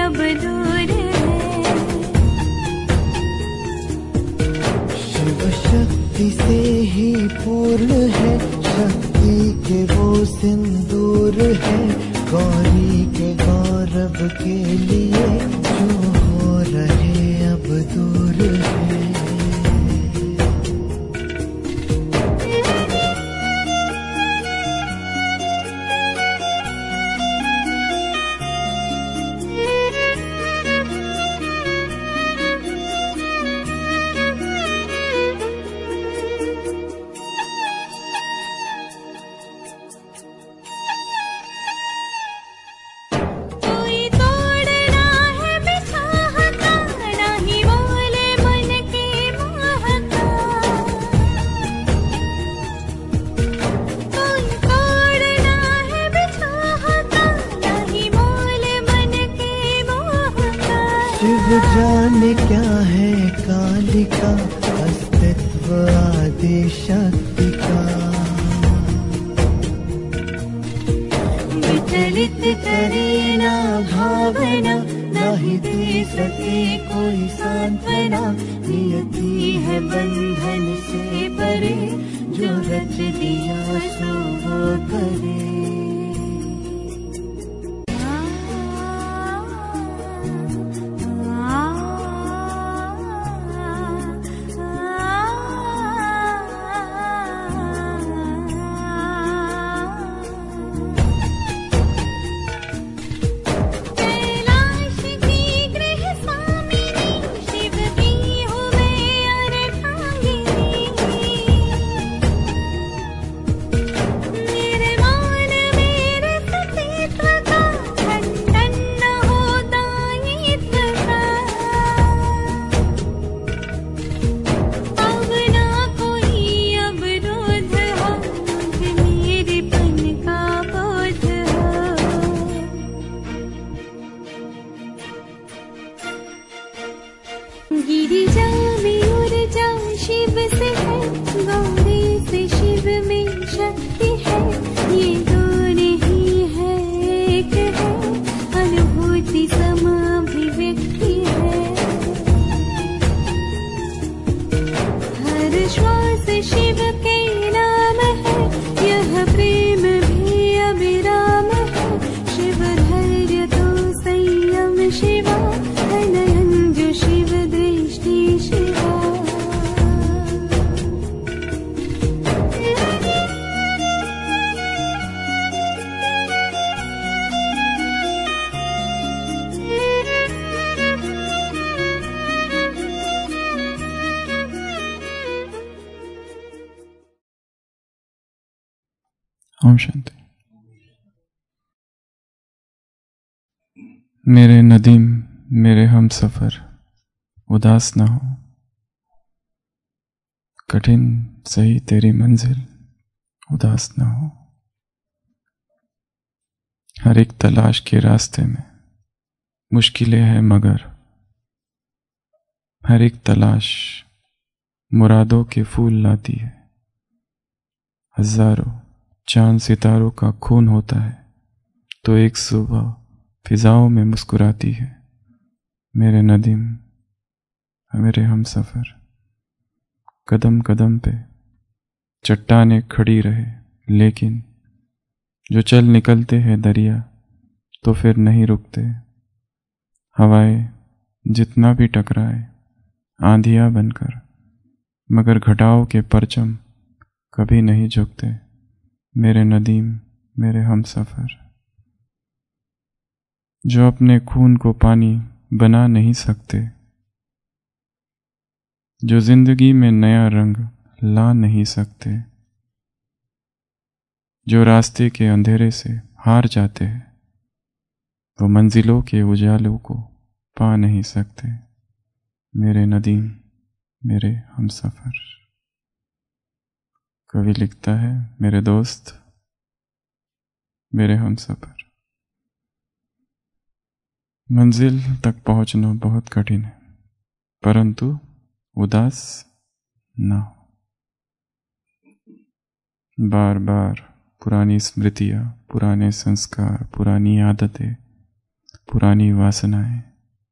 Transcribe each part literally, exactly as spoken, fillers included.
अब दूर है। शिव शक्ति से ही पूर्ण है, शक्ति के वो सिंदूर है, गौरी के गौरव के लिए जो हो रहे अब दूर है। जाने क्या है कालिका, अस्तित्व आदि शक्ति का। विचलित करे ना भावना, नहीं दे सके कोई सांत्वना, नियति है बंधन से परे, जो रच दिया सो वो करे। गिरिजा में ऊर्जा शिव से है, गौरी से शिव में शक्ति है, ये दो नहीं है एक है, अनुभूति समाभिव्यक्ति है। हर श्वास शिव के नाम है, यह प्रेम भी अविराम है, शिव धैर्य तो संयम शिवा, नयन जो शिव दृष्टि शिवा। ओम शांति। मेरे नदीम, मेरे हम सफर, उदास न हो, कठिन सही तेरी मंजिल, उदास न हो। हर एक तलाश के रास्ते में मुश्किलें हैं मगर, हर एक तलाश मुरादों के फूल लाती है। हजारों चांद सितारों का खून होता है तो एक सुबह फिजाओं में मुस्कुराती है। मेरे नदीम, मेरे हम सफर, कदम कदम पे चट्टानें खड़ी रहे, लेकिन जो चल निकलते हैं दरिया तो फिर नहीं रुकते। हवाएं जितना भी टकराए आंधियां बनकर, मगर घटाओं के परचम कभी नहीं झुकते। मेरे नदीम, मेरे हम सफर, जो अपने खून को पानी बना नहीं सकते, जो जिंदगी में नया रंग ला नहीं सकते, जो रास्ते के अंधेरे से हार जाते हैं, वो मंजिलों के उजालों को पा नहीं सकते। मेरे नदीम, मेरे हम सफर। कवि लिखता है, मेरे दोस्त, मेरे हम सफर, मंजिल तक पहुंचना बहुत कठिन है, परंतु उदास ना हो। बार बार पुरानी स्मृतियां, पुराने संस्कार, पुरानी आदतें, पुरानी वासनाएं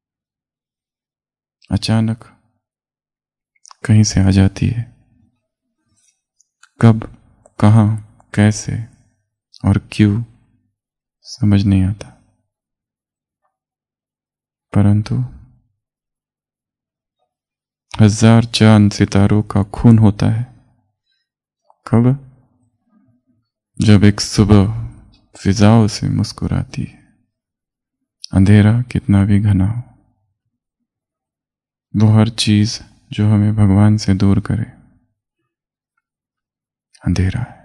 अचानक कहीं से आ जाती है। कब, कहां, कैसे और क्यों समझ नहीं आता, परंतु हजार चांद सितारों का खून होता है। कब? जब एक सुबह फिजाओं से मुस्कुराती है, अंधेरा कितना भी घना हो। वो हर चीज जो हमें भगवान से दूर करे अंधेरा है।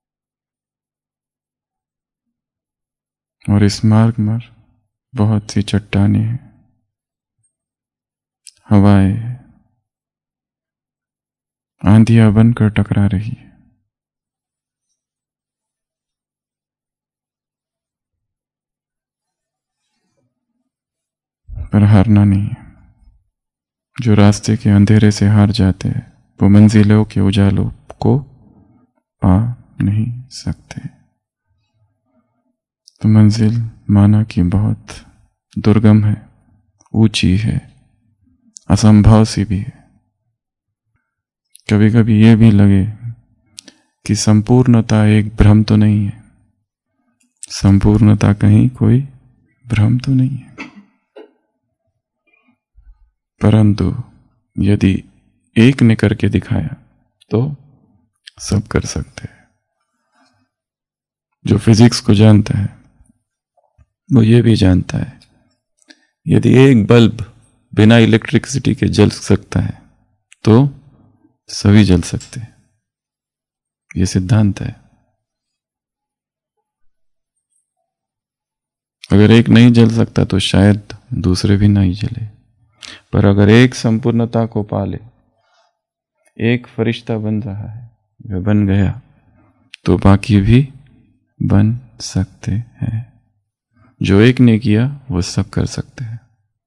और इस मार्ग पर बहुत सी चट्टानें हैं, हवाएं आंधियां बनकर टकरा रही है। पर हारना नहीं है। जो रास्ते के अंधेरे से हार जाते हैं वो मंजिलों के उजालों को पा नहीं सकते। तो मंजिल माना कि बहुत दुर्गम है, ऊंची है, असंभव सी भी है। कभी कभी ये भी लगे कि संपूर्णता एक भ्रम तो नहीं है। संपूर्णता कहीं कोई भ्रम तो नहीं है, परंतु यदि एक ने करके दिखाया तो सब कर सकते हैं। जो फिजिक्स को जानता है वो ये भी जानता है, यदि एक बल्ब बिना इलेक्ट्रिसिटी के जल सकता है तो सभी जल सकते हैं। ये सिद्धांत है। अगर एक नहीं जल सकता तो शायद दूसरे भी नहीं जले, पर अगर एक संपूर्णता को पाले, एक फरिश्ता बन रहा है, वह बन गया, तो बाकी भी बन सकते हैं। जो एक ने किया वो सब कर सकते हैं।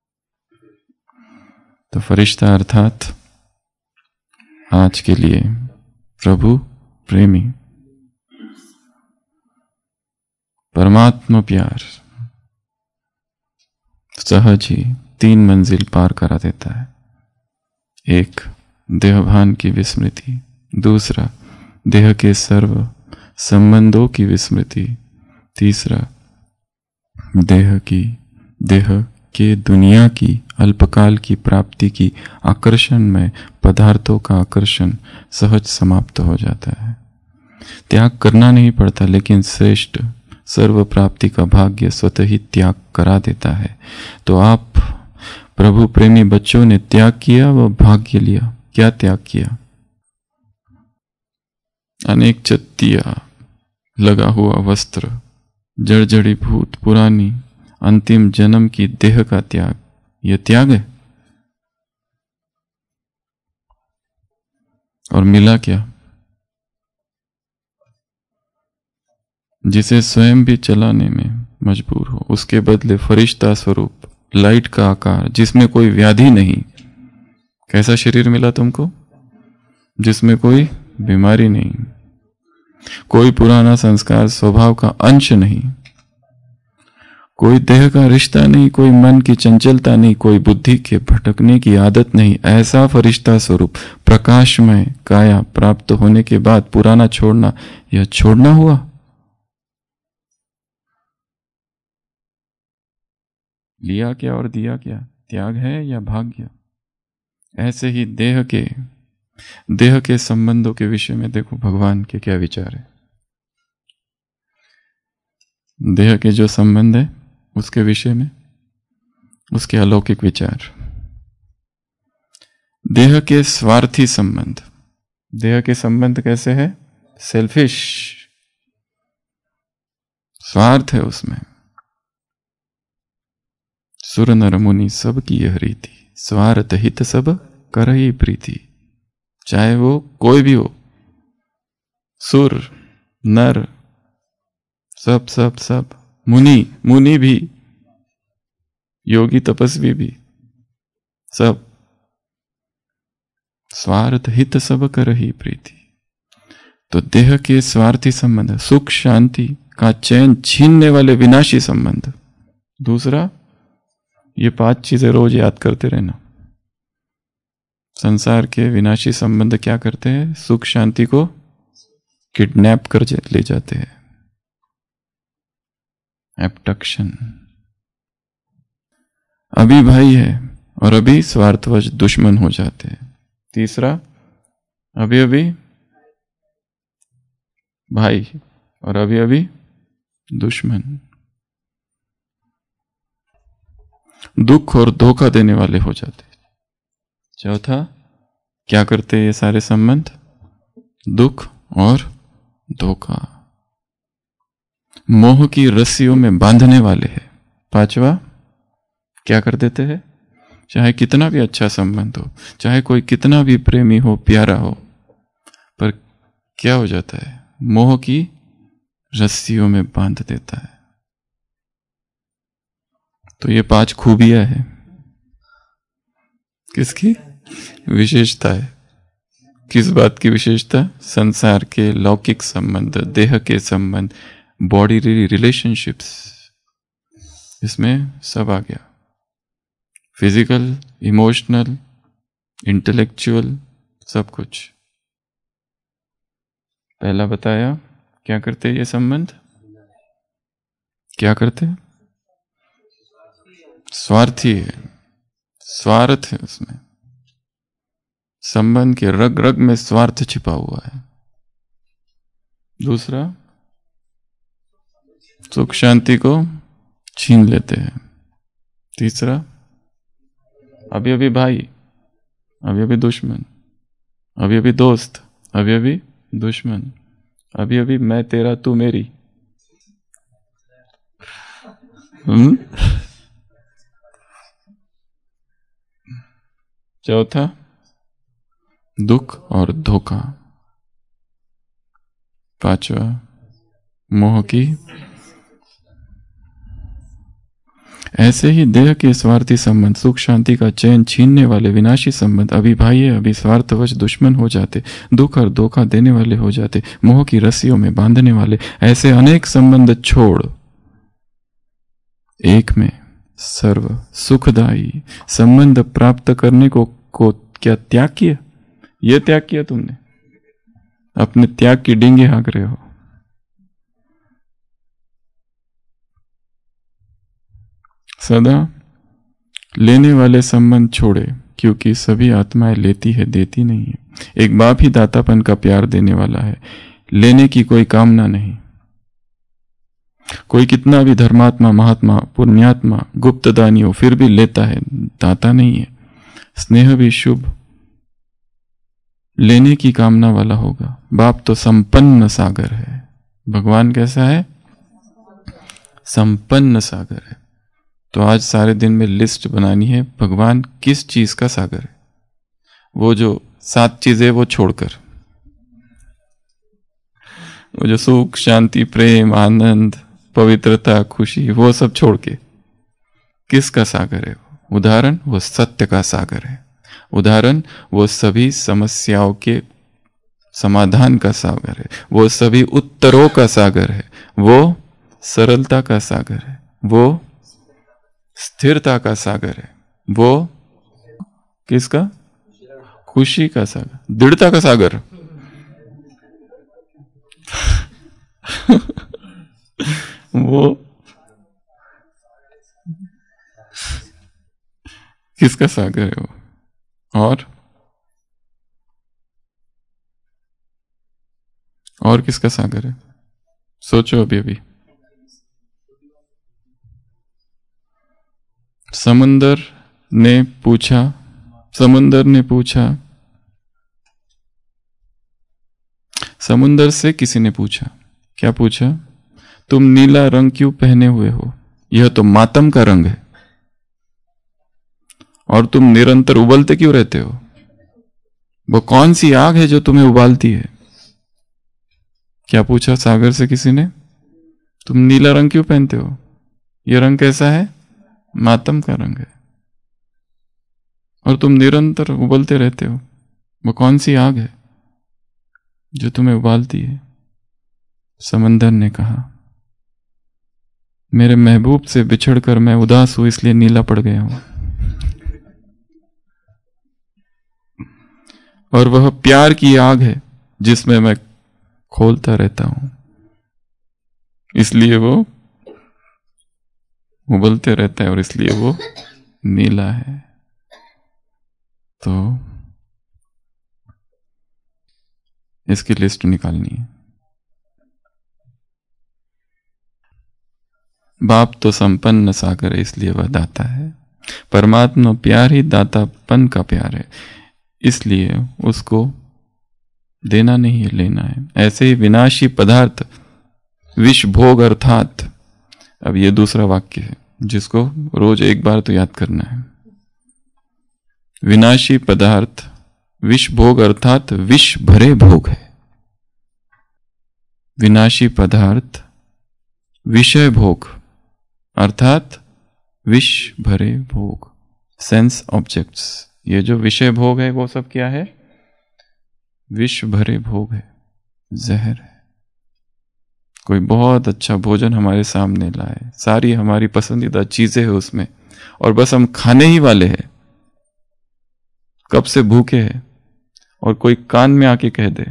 तो फरिश्ता अर्थात आज के लिए प्रभु प्रेमी, परमात्मा प्यार सहज ही तीन मंजिल पार करा देता है। एक, देहभान की विस्मृति। दूसरा, देह के सर्व संबंधों की विस्मृति। तीसरा, देह की देह के दुनिया की अल्पकाल की प्राप्ति की आकर्षण में पदार्थों का आकर्षण सहज समाप्त हो जाता है। त्याग करना नहीं पड़ता, लेकिन श्रेष्ठ सर्व प्राप्ति का भाग्य स्वतः ही त्याग करा देता है। तो आप प्रभु प्रेमी बच्चों ने त्याग किया, वह भाग्य लिया। क्या त्याग किया? अनेक चत्तिया लगा हुआ वस्त्र, जर्जरी भूत पुरानी अंतिम जन्म की देह का त्याग, यह त्याग है। और मिला क्या? जिसे स्वयं भी चलाने में मजबूर हो, उसके बदले फरिश्ता स्वरूप लाइट का आकार, जिसमें कोई व्याधि नहीं। कैसा शरीर मिला तुमको? जिसमें कोई बीमारी नहीं, कोई पुराना संस्कार स्वभाव का अंश नहीं, कोई देह का रिश्ता नहीं, कोई मन की चंचलता नहीं, कोई बुद्धि के भटकने की आदत नहीं। ऐसा फरिश्ता स्वरूप प्रकाशमय काया प्राप्त होने के बाद पुराना छोड़ना, यह छोड़ना हुआ। लिया क्या और दिया क्या? त्याग है या भाग्य? ऐसे ही देह के देह के संबंधों के विषय में देखो भगवान के क्या विचार है। देह के जो संबंध है उसके विषय में उसके अलौकिक विचार। देह के स्वार्थी संबंध, देह के संबंध कैसे है? सेल्फिश, स्वार्थ है उसमें। सुर नर मुनि सब की यह रीति, स्वार्थ हित सब करहि प्रीति। चाहे वो कोई भी हो, सुर नर सब सब सब, मुनि मुनि भी, योगी तपस्वी भी, सब स्वार्थ हित सब करहि प्रीति। तो देह के स्वार्थी संबंध, सुख शांति का चैन छीनने वाले विनाशी संबंध। दूसरा, ये पांच चीजें रोज याद करते रहना। संसार के विनाशी संबंध क्या करते हैं? सुख शांति को किडनैप कर ले जाते हैं, एब्डक्शन। अभी भाई है और अभी स्वार्थवश दुश्मन हो जाते हैं। तीसरा, अभी अभी भाई और अभी अभी दुश्मन। दुख और धोखा देने वाले हो जाते। चौथा, क्या करते ये सारे संबंध? दुख और धोखा, मोह की रस्सियों में बांधने वाले हैं। पांचवा, क्या कर देते हैं? चाहे कितना भी अच्छा संबंध हो, चाहे कोई कितना भी प्रेमी हो, प्यारा हो, पर क्या हो जाता है? मोह की रस्सियों में बांध देता है। तो ये पांच खूबियां हैं। किसकी विशेषता है? किस बात की विशेषता? संसार के लौकिक संबंध, देह के संबंध, बॉडी रिलेशनशिप्स, इसमें सब आ गया। फिजिकल, इमोशनल, इंटेलेक्चुअल, सब कुछ। पहला बताया, क्या करते ये संबंध? क्या करते? स्वार्थी है, स्वार्थ है उसमें। संबंध के रग रग में स्वार्थ छिपा हुआ है। दूसरा, सुख शांति को छीन लेते हैं। तीसरा, अभी अभी भाई, अभी अभी दुश्मन, अभी अभी दोस्त, अभी अभी दुश्मन, अभी अभी मैं तेरा तू मेरी। हम्म चौथा, दुख और धोखा। पांचवा, मोह की। ऐसे ही देह के स्वार्थी संबंध, सुख शांति का चैन छीनने वाले विनाशी संबंध अभी भाई है अभी स्वार्थवश दुश्मन हो जाते, दुख और धोखा देने वाले हो जाते, मोह की रस्सियों में बांधने वाले। ऐसे अनेक संबंध छोड़ एक में सर्व सुखदायी संबंध प्राप्त करने को, को क्या त्याग किया? यह त्याग किया तुमने? अपने त्याग की डींगे हाँक रहे हो। सदा लेने वाले संबंध छोड़े, क्योंकि सभी आत्माएं लेती है, देती नहीं है। एक बाप ही दातापन का प्यार देने वाला है, लेने की कोई कामना नहीं। कोई कितना भी धर्मात्मा, महात्मा, पुण्यात्मा, गुप्त दानी हो, फिर भी लेता है, दाता नहीं है। स्नेह भी शुभ लेने की कामना वाला होगा। बाप तो संपन्न सागर है, भगवान कैसा है? संपन्न सागर है। तो आज सारे दिन में लिस्ट बनानी है, भगवान किस चीज का सागर है। वो जो सात चीजें वो छोड़कर, वो जो सुख शांति प्रेम आनंद पवित्रता खुशी वो सब छोड़ के किसका सागर है? वो उदाहरण, वो सत्य का सागर है। उदाहरण, वो सभी समस्याओं के समाधान का सागर है। वो सभी उत्तरों का सागर है। वो सरलता का सागर है। वो स्थिरता का सागर है। वो किसका? खुशी का सागर, दृढ़ता का सागर। वो किसका सागर है? वो और और किसका सागर है? सोचो अभी अभी। समुंदर ने पूछा समुंदर ने पूछा समुंदर से किसी ने पूछा, क्या पूछा? तुम नीला रंग क्यों पहने हुए हो? यह तो मातम का रंग है। और तुम निरंतर उबलते क्यों रहते हो? वो कौन सी आग है जो तुम्हें उबालती है? क्या पूछा सागर से किसी ने? तुम नीला रंग क्यों पहनते हो? यह रंग कैसा है? मातम का रंग है। और तुम निरंतर उबलते रहते हो, वो कौन सी आग है जो तुम्हें उबालती है? समंदर ने कहा, मेरे महबूब से बिछड़कर मैं उदास हूं इसलिए नीला पड़ गया हूं। और वह प्यार की आग है जिसमें मैं खोलता रहता हूं, इसलिए वो उबलते रहता है और इसलिए वो नीला है। तो इसकी लिस्ट निकालनी है। बाप तो संपन्न सागर है इसलिए वह दाता है। परमात्मा प्यार ही दातापन का प्यार है, इसलिए उसको देना नहीं है, लेना है। ऐसे ही विनाशी पदार्थ विष भोग अर्थात, अब ये दूसरा वाक्य है जिसको रोज एक बार तो याद करना है। विनाशी पदार्थ विष भोग अर्थात विष भरे भोग है। विनाशी पदार्थ विषय भोग अर्थात विष भरे भोग, सेंस ऑब्जेक्ट्स। ये जो विषय भोग है वो सब क्या है? विष भरे भोग है, जहर है। कोई बहुत अच्छा भोजन हमारे सामने लाए, सारी हमारी पसंदीदा चीजें हैं उसमें, और बस हम खाने ही वाले हैं, कब से भूखे हैं, और कोई कान में आके कह दे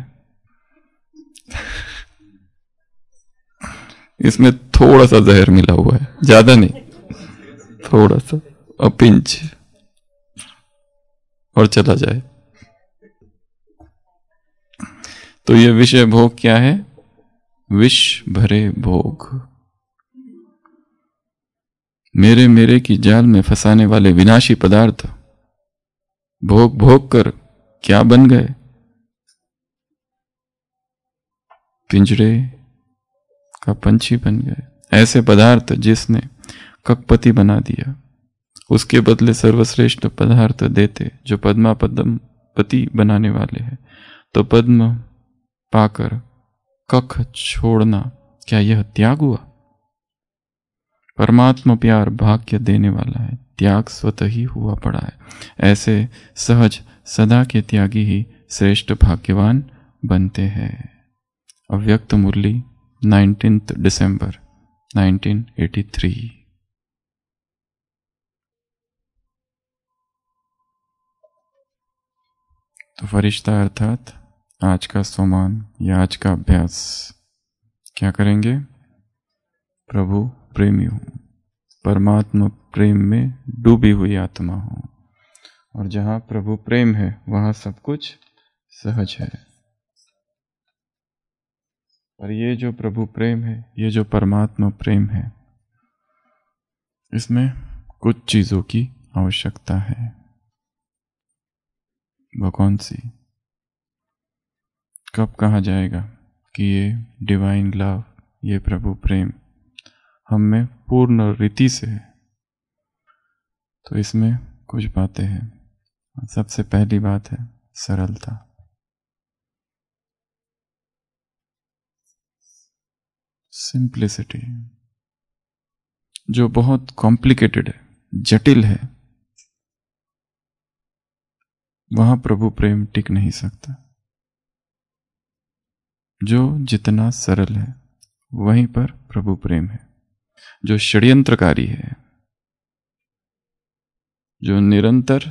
इसमें थोड़ा सा जहर मिला हुआ है, ज्यादा नहीं, थोड़ा सा, अ पिंच, और चला जाए। तो ये विषय भोग क्या है? विष भरे भोग। मेरे मेरे की जाल में फंसाने वाले विनाशी पदार्थ भोग भोग कर क्या बन गए? पिंजरे का पंछी बन गए। ऐसे पदार्थ जिसने ककपति बना दिया, उसके बदले सर्वश्रेष्ठ पदार्थ देते जो पद्मा पद्म पति बनाने वाले हैं, तो पद्म पाकर कख छोड़ना क्या यह त्याग हुआ? परमात्मा प्यार भाग्य देने वाला है, त्याग स्वतः ही हुआ पड़ा है। ऐसे सहज सदा के त्यागी ही श्रेष्ठ भाग्यवान बनते हैं। अव्यक्त मुरली nineteenth December nineteen eighty three. तो फरिश्ता अर्थात आज का सोमान या आज का अभ्यास क्या करेंगे? प्रभु प्रेमी हूं, परमात्मा प्रेम में डूबी हुई आत्मा हूं, और जहां प्रभु प्रेम है वहां सब कुछ सहज है। और ये जो प्रभु प्रेम है, ये जो परमात्मा प्रेम है, इसमें कुछ चीजों की आवश्यकता है। वो कौन सी? कब कहा जाएगा कि ये डिवाइन लव, ये प्रभु प्रेम हम में पूर्ण रीति से है? तो इसमें कुछ बातें हैं। सबसे पहली बात है सरलता। सिंप्लिसिटी। जो बहुत कॉम्प्लिकेटेड है, जटिल है, वहां प्रभु प्रेम टिक नहीं सकता। जो जितना सरल है वहीं पर प्रभु प्रेम है। जो षड्यंत्रकारी है, जो निरंतर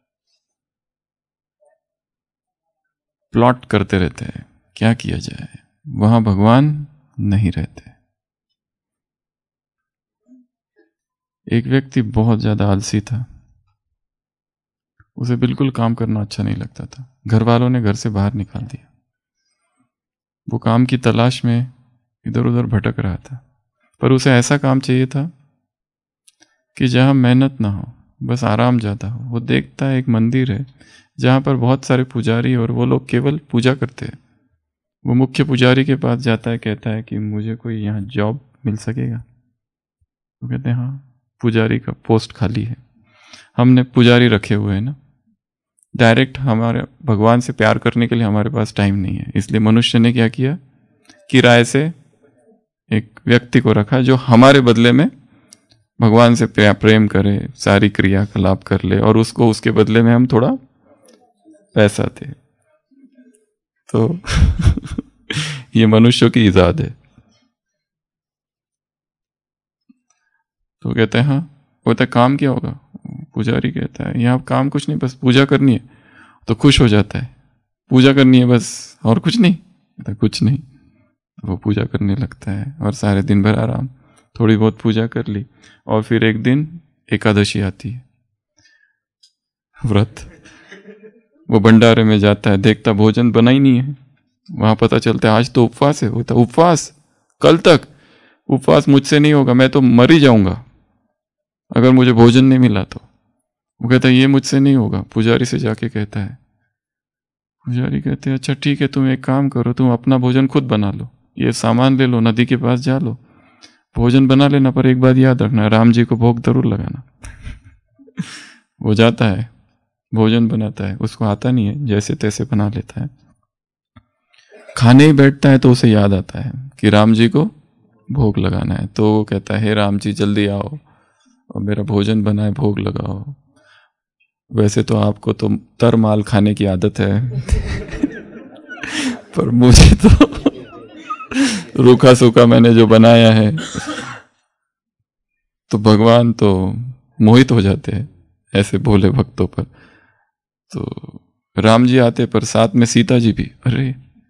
प्लॉट करते रहते हैं क्या किया जाए, वहां भगवान नहीं रहते। एक व्यक्ति बहुत ज्यादा आलसी था, उसे बिल्कुल काम करना अच्छा नहीं लगता था। घर वालों ने घर से बाहर निकाल दिया। वो काम की तलाश में इधर उधर भटक रहा था, पर उसे ऐसा काम चाहिए था कि जहां मेहनत ना हो, बस आराम ज्यादा हो। वो देखता है एक मंदिर है जहां पर बहुत सारे पुजारी और वो लोग केवल पूजा करते हैं। वो मुख्य पुजारी के पास जाता है, कहता है कि मुझे कोई यहाँ जॉब मिल सकेगा? वो कहते हैं हाँ, पुजारी का पोस्ट खाली है। हमने पुजारी रखे हुए हैं ना, डायरेक्ट हमारे भगवान से प्यार करने के लिए हमारे पास टाइम नहीं है, इसलिए मनुष्य ने क्या किया, किराए से एक व्यक्ति को रखा जो हमारे बदले में भगवान से प्रेम करे, सारी क्रियाकलाप कर ले, और उसको उसके बदले में हम थोड़ा पैसा दे। तो ये मनुष्यों की इजाद है। तो कहते हैं हाँ। वो कहता है काम क्या होगा? पुजारी कहता है यहाँ काम कुछ नहीं, बस पूजा करनी है। तो खुश हो जाता है, पूजा करनी है बस, और कुछ नहीं? कहता कुछ नहीं। वो पूजा करने लगता है और सारे दिन भर आराम, थोड़ी बहुत पूजा कर ली। और फिर एक दिन एकादशी आती है, व्रत। वो भंडारे में जाता है, देखता भोजन बना ही नहीं है। वहां पता चलता है आज तो उपवास है। होता उपवास? कल तक उपवास मुझसे नहीं होगा, मैं तो मर ही जाऊंगा अगर मुझे भोजन नहीं मिला तो। वो कहता है ये मुझसे नहीं होगा। पुजारी से जाके कहता है, पुजारी कहते हैं अच्छा ठीक है, तुम एक काम करो, तुम अपना भोजन खुद बना लो, ये सामान ले लो, नदी के पास जा लो, भोजन बना लेना, पर एक बात याद रखना, राम जी को भोग जरूर लगाना। वो जाता है, भोजन बनाता है, उसको आता नहीं है, जैसे तैसे बना लेता है। खाने ही बैठता है तो उसे याद आता है कि राम जी को भोग लगाना है। तो वो कहता है हे राम जी जल्दी आओ और मेरा भोजन बनाए, भोग लगाओ। वैसे तो आपको तो तर माल खाने की आदत है पर मुझे तो रूखा सूखा मैंने जो बनाया है। तो भगवान तो मोहित हो जाते हैं ऐसे भोले भक्तों पर। तो राम जी आते पर साथ में सीता जी भी। अरे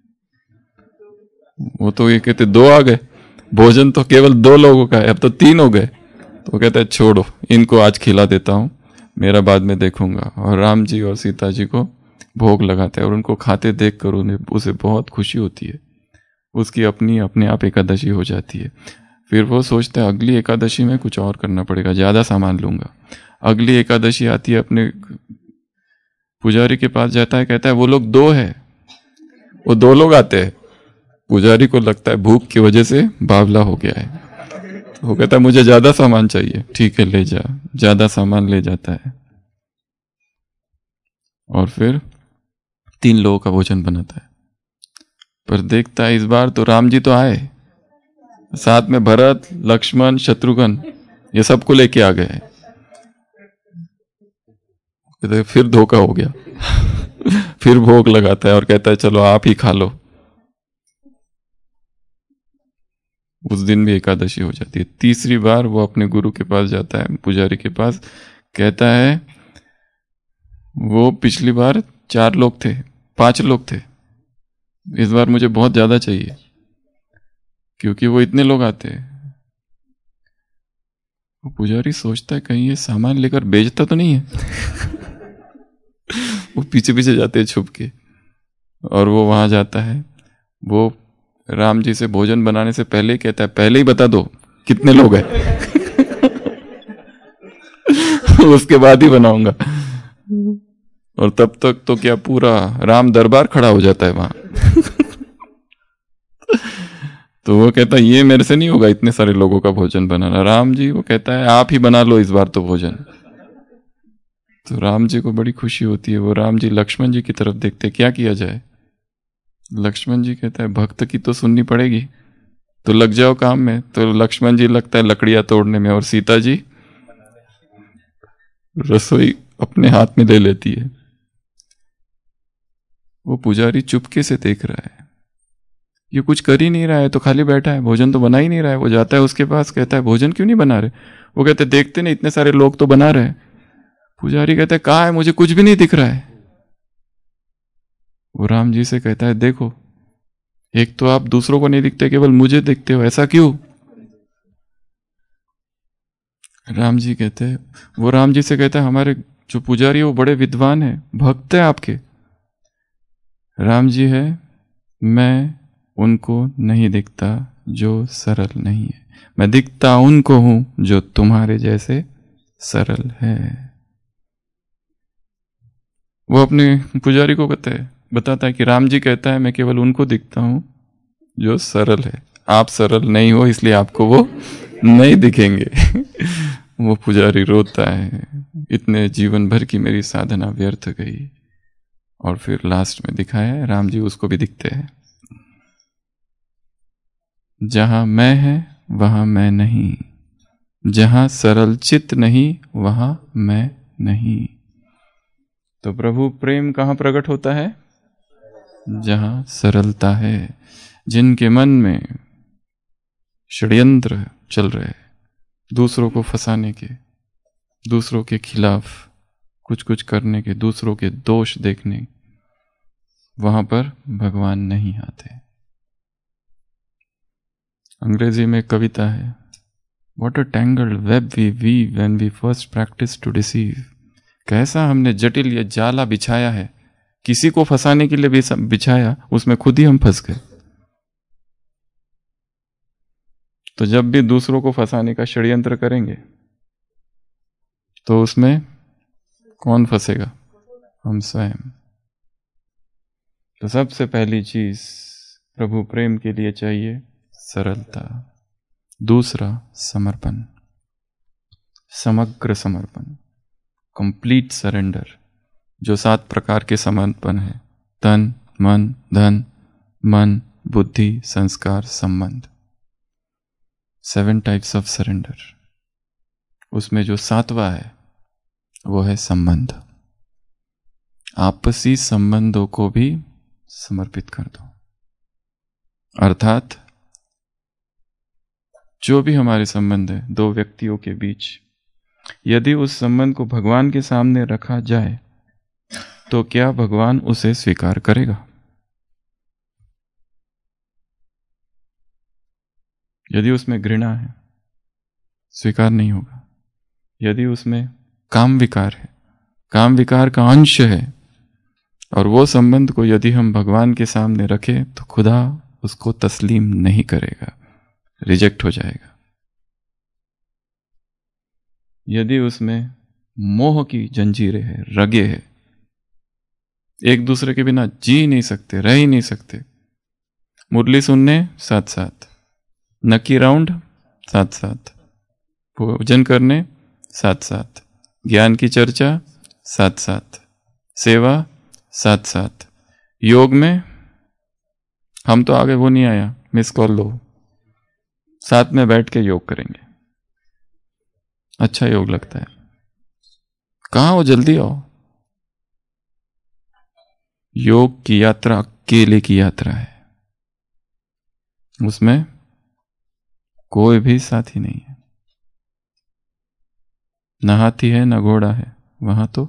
वो तो ये कहते दो आ गए, भोजन तो केवल दो लोगों का है, अब तो तीन हो गए। तो कहते हैं छोड़ो, इनको आज खिला देता हूं, मेरा बाद में देखूंगा। और राम जी और सीता जी को भोग लगाते हैं और उनको खाते देख कर उन्हें उसे बहुत खुशी होती है। उसकी अपनी अपने आप एकादशी हो जाती है। फिर वो सोचता है अगली एकादशी में कुछ और करना पड़ेगा, ज्यादा सामान लूंगा। अगली एकादशी आती है, अपने पुजारी के पास जाता है, कहता है वो लोग दो है, वो दो लोग आते हैं। पुजारी को लगता है भूख की वजह से बावला हो गया है। वो कहता है मुझे ज्यादा सामान चाहिए। ठीक है ले जा, ज्यादा सामान ले जाता है और फिर तीन लोगों का भोजन बनाता है। पर देखता है इस बार तो राम जी तो आए, साथ में भरत, लक्ष्मण, शत्रुघ्न, ये सबको लेके आ गए। फिर धोखा हो गया फिर भोग लगाता है और कहता है चलो आप ही खा लो। उस दिन भी एकादशी हो जाती है। तीसरी बार वो अपने गुरु के पास जाता है, पुजारी के पास, कहता है वो पिछली बार चार लोग थे, पांच लोग थे, इस बार मुझे बहुत ज्यादा चाहिए क्योंकि वो इतने लोग आते हैं। वो पुजारी सोचता है कहीं ये सामान लेकर बेचता तो नहीं है वो पीछे पीछे जाते हैं छुप के और वो वहां जाता है। वो राम जी से भोजन बनाने से पहले ही कहता है पहले ही बता दो कितने लोग हैं उसके बाद ही बनाऊंगा। और तब तक तो क्या पूरा राम दरबार खड़ा हो जाता है वहां तो वो कहता है ये मेरे से नहीं होगा इतने सारे लोगों का भोजन बनाना। राम जी वो कहता है आप ही बना लो इस बार तो भोजन। तो राम जी को बड़ी खुशी होती है। वो राम जी लक्ष्मण जी की तरफ देखते क्या किया जाए। लक्ष्मण जी कहता है भक्त की तो सुननी पड़ेगी, तो लग जाओ काम में। तो लक्ष्मण जी लगता है लकड़ियां तोड़ने में और सीता जी रसोई अपने हाथ में ले लेती है। वो पुजारी चुपके से देख रहा है, ये कुछ कर ही नहीं रहा है, तो खाली बैठा है, भोजन तो बना ही नहीं रहा है। वो जाता है उसके पास, कहता है भोजन क्यों नहीं बना रहे? वो कहते देखते नहीं इतने सारे लोग तो बना रहे। पुजारी कहता है कहाँ है, मुझे कुछ भी नहीं दिख रहा है। वो राम जी से कहता है देखो, एक तो आप दूसरों को नहीं दिखते, केवल मुझे दिखते हो, ऐसा क्यों? राम जी कहते हैं, वो राम जी से कहता है हमारे जो पुजारी है वो बड़े विद्वान है, भक्त है आपके। राम जी है, मैं उनको नहीं दिखता जो सरल नहीं है, मैं दिखता उनको हूं जो तुम्हारे जैसे सरल है। वो अपने पुजारी को कहते हैं बताता है कि राम जी कहता है मैं केवल उनको दिखता हूं जो सरल है, आप सरल नहीं हो इसलिए आपको वो नहीं दिखेंगे वो पुजारी रोता है, इतने जीवन भर की मेरी साधना व्यर्थ गई। और फिर लास्ट में दिखाया है राम जी उसको भी दिखते हैं। जहां मैं है वहां मैं नहीं, जहां सरल चित्त नहीं वहां मैं नहीं। तो प्रभु प्रेम कहां प्रकट होता है? जहां सरलता है। जिनके मन में षड्यंत्र चल रहे, दूसरों को फंसाने के, दूसरों के खिलाफ कुछ कुछ करने के, दूसरों के दोष देखने, वहां पर भगवान नहीं आते। अंग्रेजी में एक कविता है, What a tangled web we weave when we first practice to deceive। कैसा हमने जटिल ये जाला बिछाया है, किसी को फंसाने के लिए भी बिछाया, उसमें खुद ही हम फंस गए। तो जब भी दूसरों को फंसाने का षड्यंत्र करेंगे तो उसमें कौन फंसेगा? हम स्वयं। तो सबसे पहली चीज प्रभु प्रेम के लिए चाहिए सरलता। दूसरा समर्पण, समग्र समर्पण, कंप्लीट सरेंडर, जो सात प्रकार के समर्पण है, तन मन धन मन बुद्धि संस्कार संबंध, सेवन टाइप्स ऑफ सरेंडर। उसमें जो सातवां है वो है संबंध। आपसी संबंधों को भी समर्पित कर दो। अर्थात जो भी हमारे संबंध है दो व्यक्तियों के बीच, यदि उस संबंध को भगवान के सामने रखा जाए तो क्या भगवान उसे स्वीकार करेगा? यदि उसमें घृणा है, स्वीकार नहीं होगा। यदि उसमें काम विकार है, काम विकार का अंश है, और वो संबंध को यदि हम भगवान के सामने रखें तो खुदा उसको तस्लीम नहीं करेगा, रिजेक्ट हो जाएगा। यदि उसमें मोह की जंजीरें हैं, रगे हैं, एक दूसरे के बिना जी नहीं सकते, रह ही नहीं सकते, मुरली सुनने साथ साथ, नकी राउंड साथ साथ, भोजन करने साथ साथ, ज्ञान की चर्चा साथ साथ, सेवा साथ साथ, योग में हम तो आगे वो नहीं आया, मिस कॉल लो, साथ में बैठ के योग करेंगे, अच्छा योग लगता है। कहाँ हो, जल्दी आओ। योग की यात्रा अकेले की यात्रा है, उसमें कोई भी साथी नहीं है, न हाथी है न घोड़ा है, वहां तो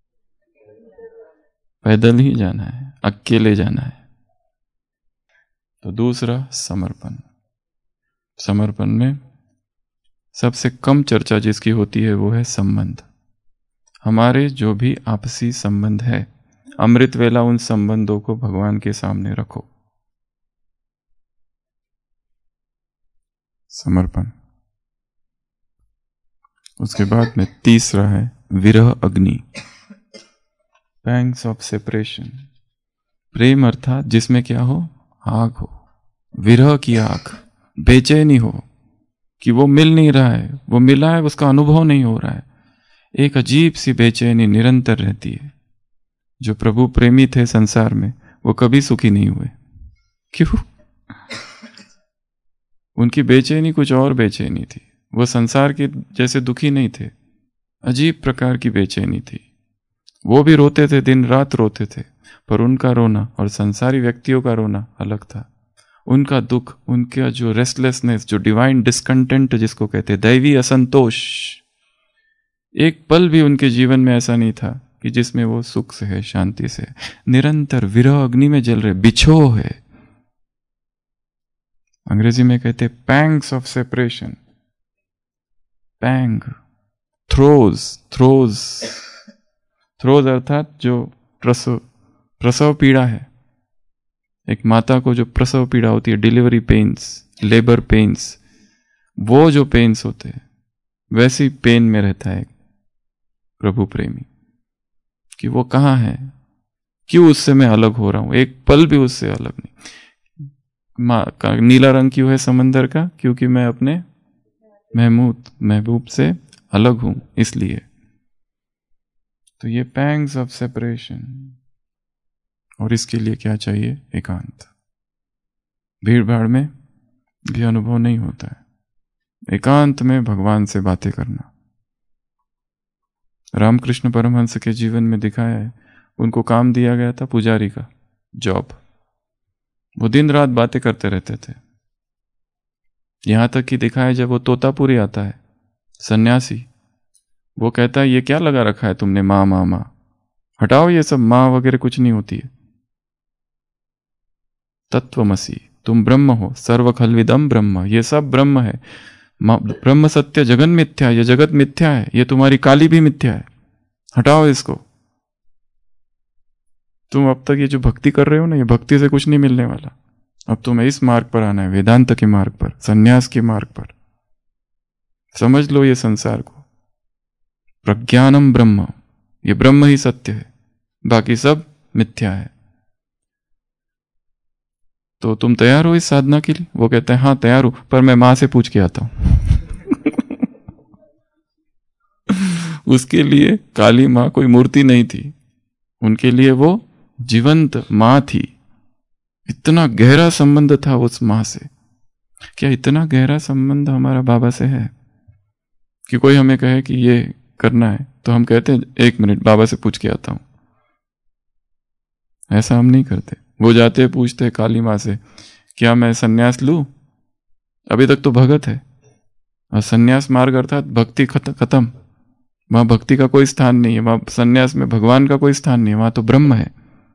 पैदल ही जाना है, अकेले जाना है। तो दूसरा समर्पण। समर्पण में सबसे कम चर्चा जिसकी होती है वो है संबंध। हमारे जो भी आपसी संबंध है, अमृत वेला उन संबंधों को भगवान के सामने रखो। समर्पण। उसके बाद में तीसरा है विरह अग्नि, पैंग्स ऑफ सेपरेशन। प्रेम अर्थात जिसमें क्या हो, आग हो, विरह की आग, बेचैनी हो कि वो मिल नहीं रहा है, वो मिला है उसका अनुभव नहीं हो रहा है, एक अजीब सी बेचैनी निरंतर रहती है। जो प्रभु प्रेमी थे संसार में वो कभी सुखी नहीं हुए। क्यों? उनकी बेचैनी कुछ और बेचैनी थी, वो संसार के जैसे दुखी नहीं थे, अजीब प्रकार की बेचैनी थी। वो भी रोते थे, दिन रात रोते थे, पर उनका रोना और संसारी व्यक्तियों का रोना अलग था। उनका दुख, उनका जो रेस्टलेसनेस, जो डिवाइन डिस्कंटेंट जिसको कहते हैं, दैवी असंतोष, एक पल भी उनके जीवन में ऐसा नहीं था कि जिसमें वो सुख से है, शांति से, निरंतर विरह अग्नि में जल रहे, बिछो है। अंग्रेजी में कहते हैं pangs of separation. Pang, throes, throes, throes अर्थात जो प्रसव प्रसव पीड़ा है। एक माता को जो प्रसव पीड़ा होती है, डिलीवरी पेन्स, लेबर पेन्स, वो जो पेन्स होते हैं, वैसी पेन में रहता है प्रभु प्रेमी, कि वो कहाँ है, क्यों उससे मैं अलग हो रहा हूं, एक पल भी उससे अलग नहीं। माँ का नीला रंग क्यों है समंदर का? क्योंकि मैं अपने महमूद महबूब से अलग हूं, इसलिए। तो ये पैंग्स ऑफ सेपरेशन, और इसके लिए क्या चाहिए? एकांत। भीड़ भाड़ में ये अनुभव नहीं होता है। एकांत में भगवान से बातें करना। रामकृष्ण परमहंस के जीवन में दिखाया है, उनको काम दिया गया था पुजारी का जॉब, वो दिन रात बातें करते रहते थे। यहां तक कि दिखाया जब वो तोतापुरी आता है सन्यासी वो कहता है ये क्या लगा रखा है तुमने, माँ माँ माँ, हटाओ ये सब, माँ वगैरह कुछ नहीं होती है। तत्वमसि, तुम ब्रह्म हो, सर्व खलविदम ब्रह्म, ये सब ब्रह्म है, ब्रह्म सत्य, जगन मिथ्या, ये जगत मिथ्या है, ये तुम्हारी काली भी मिथ्या है, हटाओ इसको। तुम अब तक ये जो भक्ति कर रहे हो ना, ये भक्ति से कुछ नहीं मिलने वाला। अब तुम्हें इस मार्ग पर आना है, वेदांत के मार्ग पर, सन्यास के मार्ग पर। समझ लो ये संसार को, प्रज्ञानम ब्रह्म, ये ब्रह्म ही सत्य है, बाकी सब मिथ्या है। तो तुम तैयार हो इस साधना के लिए? वो कहते हैं हाँ तैयार हूं, पर मैं मां से पूछ के आता हूं। उसके लिए काली मां कोई मूर्ति नहीं थी, उनके लिए वो जीवंत मां थी। इतना गहरा संबंध था उस मां से। क्या इतना गहरा संबंध हमारा बाबा से है कि कोई हमें कहे कि ये करना है तो हम कहते हैं एक मिनट बाबा से पूछ के आता हूं? ऐसा हम नहीं करते। वो जाते पूछते हैं काली मां से, क्या मैं सन्यास लूं? अभी तक तो भगत है, और सन्यास मार्ग अर्थात भक्ति खत्म। वहां भक्ति का कोई स्थान नहीं है, वहां सन्यास में भगवान का कोई स्थान नहीं है, वहां तो ब्रह्म है।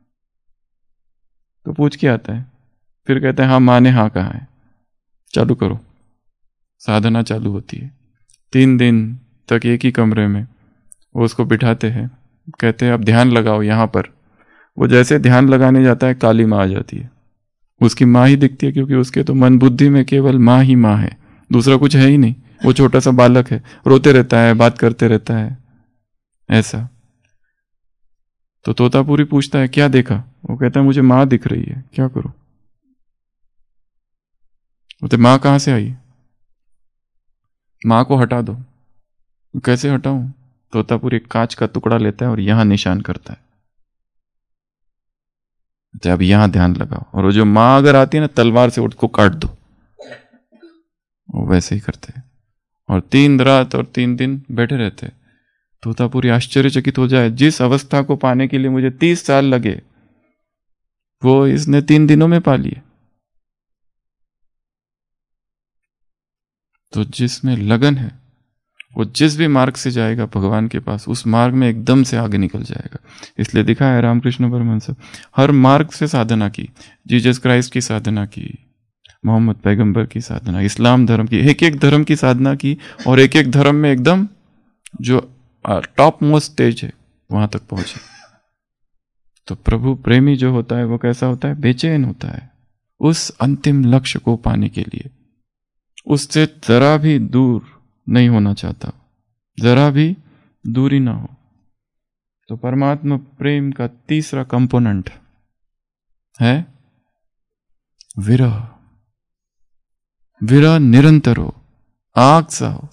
तो पूछ के आता है, फिर कहते हैं हाँ माँ ने हाँ कहा है, चालू करो। साधना चालू होती है। तीन दिन तक एक ही कमरे में वो उसको बिठाते हैं, कहते हैं अब ध्यान लगाओ यहाँ पर। वो जैसे ध्यान लगाने जाता है काली माँ आ जाती है। उसकी माँ ही दिखती है, क्योंकि उसके तो मन बुद्धि में केवल माँ ही माँ है, दूसरा कुछ है ही नहीं। वो छोटा सा बालक है, रोते रहता है, बात करते रहता है, ऐसा। तो तोतापुरी पूछता है क्या देखा? वो कहता है मुझे माँ दिख रही है, क्या करूं? बोलते माँ कहां से आई? माँ को हटा दो। कैसे हटाऊं? तोतापुरी कांच का टुकड़ा लेता है और यहां निशान करता है, तो अब यहां ध्यान लगाओ, और वो जो माँ अगर आती है ना, तलवार से उसको काट दो। वो वैसे ही करते हैं, और तीन रात और तीन दिन बैठे रहते। तोतापुरी आश्चर्यचकित हो जाए, जिस अवस्था को पाने के लिए मुझे तीस साल लगे वो इसने तीन दिनों में पा लिए। तो जिसमें लगन है वो जिस भी मार्ग से जाएगा भगवान के पास, उस मार्ग में एकदम से आगे निकल जाएगा। इसलिए दिखा है रामकृष्ण परमहंस हर मार्ग से साधना की, जीसस क्राइस्ट की साधना की, मोहम्मद पैगंबर की साधना, इस्लाम धर्म की, एक एक धर्म की साधना की, और एक एक धर्म में एकदम जो टॉप मोस्ट स्टेज है वहां तक पहुंचे। तो प्रभु प्रेमी जो होता है वो कैसा होता है? बेचैन होता है उस अंतिम लक्ष्य को पाने के लिए, उससे जरा भी दूर नहीं होना चाहता, जरा भी दूरी ना हो। तो परमात्मा प्रेम का तीसरा कंपोनेंट है विरह। विरह निरंतर हो, आग सा हो।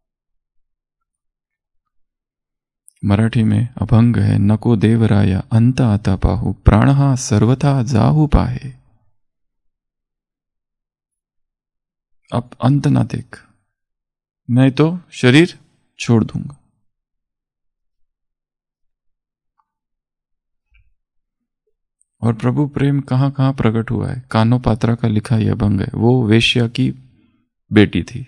मराठी में अभंग है, नको देवराया अंत आता पाहू, प्राणहा सर्वथा जाहू पाहे। अब अंत ना देख, नहीं तो शरीर छोड़ दूंगा। और प्रभु प्रेम कहां कहां प्रकट हुआ है? कान्हो पात्रा का लिखा यह अभंग है। वो वेश्या की बेटी थी,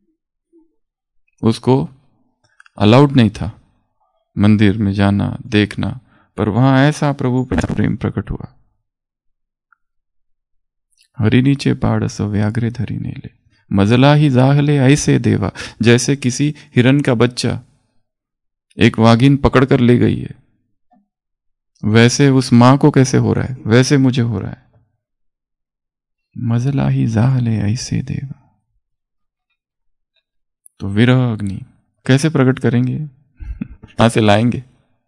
उसको अलाउड नहीं था मंदिर में जाना, देखना, पर वहां ऐसा प्रभु प्रेम प्रकट हुआ। हरि नीचे पाड़स व्याघ्रे धरी नेले, मजला ही जाहले ऐसे देवा। जैसे किसी हिरन का बच्चा एक वागिन पकड़ कर ले गई है, वैसे उस मां को कैसे हो रहा है, वैसे मुझे हो रहा है। मजला ही जाहले ऐसे देवा। तो विरह अग्नि कैसे प्रकट करेंगे? कहां से लाएंगे?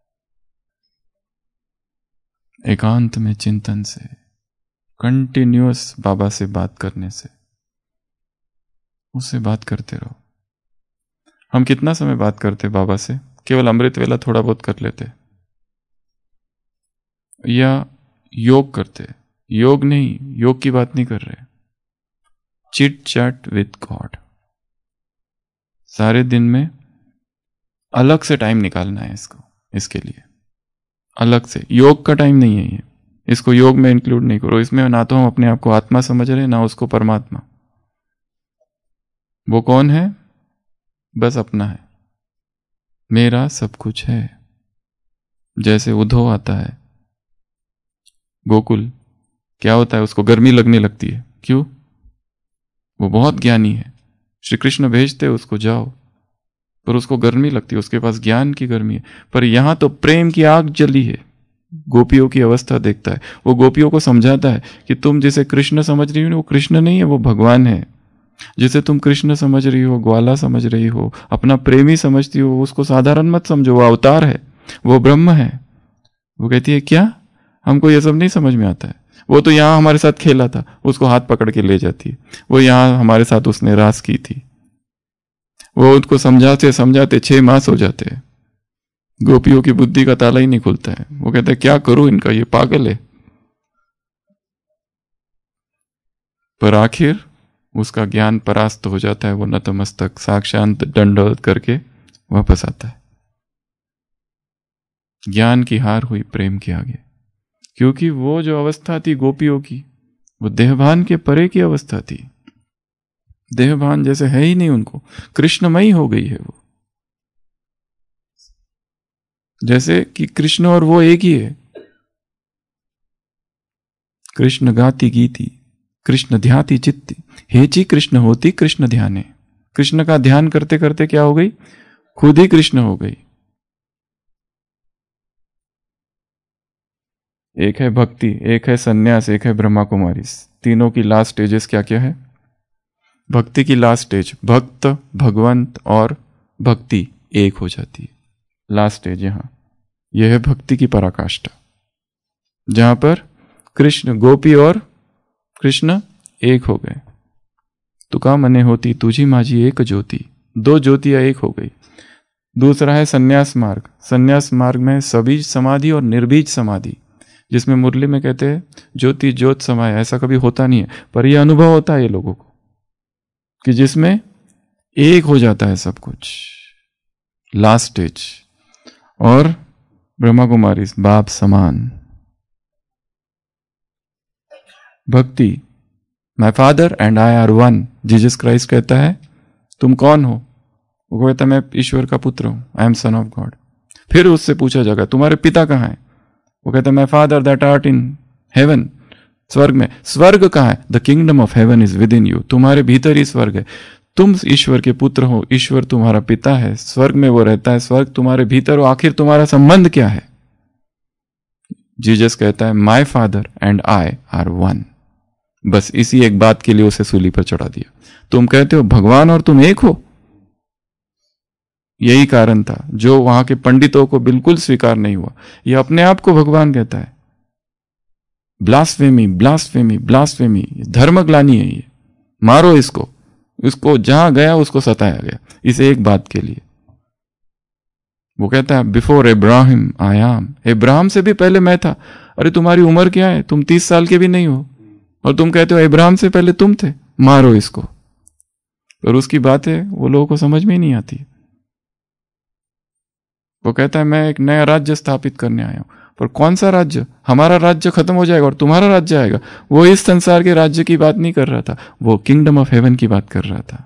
एकांत में चिंतन से, कंटिन्यूअस बाबा से बात करने से। उससे बात करते रहो। हम कितना समय बात करते बाबा से? केवल अमृत वेला थोड़ा बहुत कर लेते, या योग करते। योग नहीं, योग की बात नहीं कर रहे, चिट चैट विद गॉड। सारे दिन में अलग से टाइम निकालना है इसको, इसके लिए अलग से। योग का टाइम नहीं है ये, इसको योग में इंक्लूड नहीं करो। इसमें ना तो हम अपने आप को आत्मा समझ रहे, ना उसको परमात्मा। वो कौन है? बस अपना है, मेरा सब कुछ है। जैसे उद्धव आता है गोकुल, क्या होता है, उसको गर्मी लगने लगती है। क्यों? वो बहुत ज्ञानी है, श्री कृष्ण भेजते उसको जाओ, पर उसको गर्मी लगती है, उसके पास ज्ञान की गर्मी है। पर यहां तो प्रेम की आग जली है। गोपियों की अवस्था देखता है, वो गोपियों को समझाता है कि तुम जिसे कृष्ण समझ रही हो वो कृष्ण नहीं है, वो भगवान है। जिसे तुम कृष्ण समझ रही हो, ग्वाला समझ रही हो, अपना प्रेमी समझती हो, उसको साधारण मत समझो, वो अवतार है, वो ब्रह्म है। वो कहती है क्या, हमको ये सब नहीं समझ में आता है। वो तो यहाँ हमारे साथ खेला था, उसको हाथ पकड़ के ले जाती है। वो यहाँ हमारे साथ उसने रास की थी। वो उनको समझाते समझाते छह मास हो जाते हैं, गोपियों की बुद्धि का ताला ही नहीं खुलता है। वो कहते हैं क्या करूं इनका, ये पागल है। पर आखिर उसका ज्ञान परास्त हो जाता है, वो नतमस्तक साक्षात दंडवत करके वापस आता है। ज्ञान की हार हुई प्रेम के आगे, क्योंकि वो जो अवस्था थी गोपियों की, वो देहभान के परे की अवस्था थी। देहभान जैसे है ही नहीं उनको, कृष्णमयी हो गई है वो। जैसे कि कृष्ण और वो एक ही है। कृष्ण गाती गीती, कृष्ण ध्याति चित्ती, हेची कृष्ण होती कृष्ण ध्याने। कृष्ण का ध्यान करते करते क्या हो गई, खुद ही कृष्ण हो गई। एक है भक्ति, एक है सन्यास, एक है ब्रह्मा कुमारी। तीनों की लास्ट स्टेजेस क्या क्या है? भक्ति की लास्ट स्टेज, भक्त भगवंत और भक्ति एक हो जाती है। लास्ट स्टेज यहां, यह है भक्ति की पराकाष्ठा, जहां पर कृष्ण गोपी और कृष्ण एक हो गए। तुका मने होती तुझी माझी एक ज्योति, दो ज्योतियां एक हो गई। दूसरा है सन्यास मार्ग। सन्यास मार्ग में सबीज समाधि और निर्बीज समाधि, जिसमें मुरली में कहते हैं ज्योति ज्योत समाय। ऐसा कभी होता नहीं है, पर यह अनुभव होता है ये लोगों को कि जिसमें एक हो जाता है सब कुछ। Last stage. और ब्रह्मा कुमारी बाप समान भक्ति, my father and I are one. Jesus Christ कहता है तुम कौन हो? वो कहता है मैं ईश्वर का पुत्र हूं, I am son of God. फिर उससे पूछा जाएगा तुम्हारे पिता कहाँ है? वो कहता है my father that art in heaven, स्वर्ग में। स्वर्ग कहाँ है? The kingdom of heaven is within you, तुम्हारे भीतर ही स्वर्ग है। तुम ईश्वर के पुत्र हो, ईश्वर तुम्हारा पिता है, स्वर्ग में वो रहता है, स्वर्ग तुम्हारे भीतर हो। आखिर तुम्हारा संबंध क्या है? जीसस कहता है my father and I are one. बस इसी एक बात के लिए उसे सूली पर चढ़ा दिया। तुम कहते हो भगवान और तुम एक हो। यही कारण था जो वहां के पंडितों को बिल्कुल स्वीकार नहीं हुआ। यह अपने आप को भगवान कहता है। ब्लास्फेमी ब्लास्फेमी ब्लास्फेमी, धर्मग्लानी है ये, मारो इसको। इसको जहां गया उसको सताया गया इस एक बात के लिए। वो कहता है before Ibrahim I am, Ibrahim से भी पहले मैं था। अरे तुम्हारी उम्र क्या है? तुम तीस साल के भी नहीं हो और तुम कहते हो इब्राहिम से पहले तुम थे, मारो इसको। और उसकी बातें वो लोगों को समझ में ही नहीं आती। वो कहता है मैं एक नया राज्य स्थापित करने आया हूं। पर कौन सा राज्य? हमारा राज्य खत्म हो जाएगा और तुम्हारा राज्य आएगा। वो इस संसार के राज्य की बात नहीं कर रहा था, वो किंगडम ऑफ हेवन की बात कर रहा था।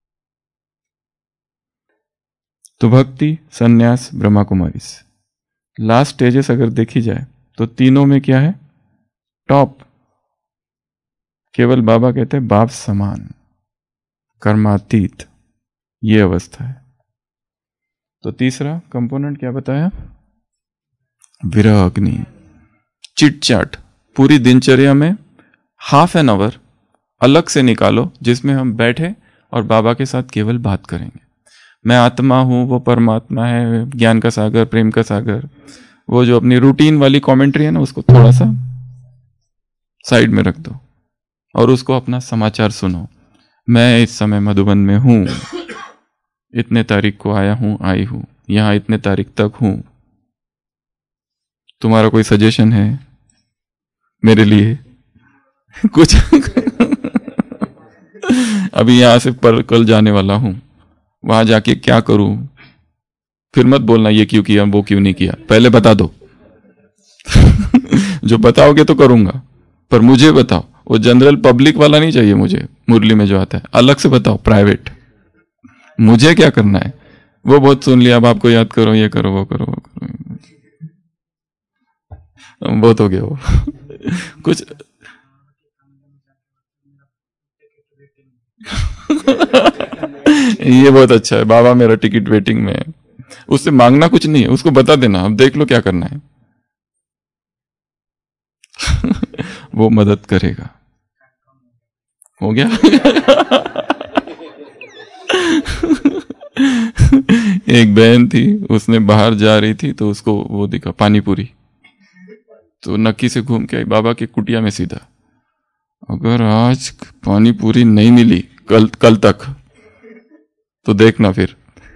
तो भक्ति, सन्यास, ब्रह्मा कुमारी, लास्ट स्टेजेस अगर देखी जाए तो तीनों में क्या है? टॉप केवल बाबा कहते हैं बाप समान, कर्मातीत, ये अवस्था है। तो तीसरा कंपोनेंट क्या बताया? विरह अग्नि। चिट चाट पूरी दिनचर्या में हाफ एन आवर अलग से निकालो जिसमें हम बैठे और बाबा के साथ केवल बात करेंगे। मैं आत्मा हूं, वो परमात्मा है, ज्ञान का सागर, प्रेम का सागर। वो जो अपनी रूटीन वाली कमेंट्री है ना, उसको थोड़ा सा साइड में रख दो और उसको अपना समाचार सुनो। मैं इस समय मधुबन में हूं, इतने तारीख को आया हूं, आई हूं, यहां इतने तारीख तक हूं। तुम्हारा कोई सजेशन है मेरे लिए? कुछ अभी यहां से पर कल जाने वाला हूं, वहां जाके क्या करूं? फिर मत बोलना ये क्यों किया, वो क्यों नहीं किया, पहले बता दो। जो बताओगे तो करूंगा, पर मुझे बताओ। वो जनरल पब्लिक वाला नहीं चाहिए मुझे, मुरली में जो आता है, अलग से बताओ, प्राइवेट। मुझे क्या करना है? वो बहुत सुन लिया, अब आपको याद करो, ये करो, वो करो, वो करो, बहुत हो गया वो। कुछ ये बहुत अच्छा है, बाबा मेरा टिकट वेटिंग में है। उससे मांगना कुछ नहीं है, उसको बता देना, अब देख लो क्या करना है। वो मदद करेगा। हो गया। एक बहन थी, उसने बाहर जा रही थी तो उसको वो दिखा पानी पूरी, तो नक्की से घूम के आई बाबा की कुटिया में सीधा। अगर आज पानी पूरी नहीं मिली कल कल तक तो देखना फिर।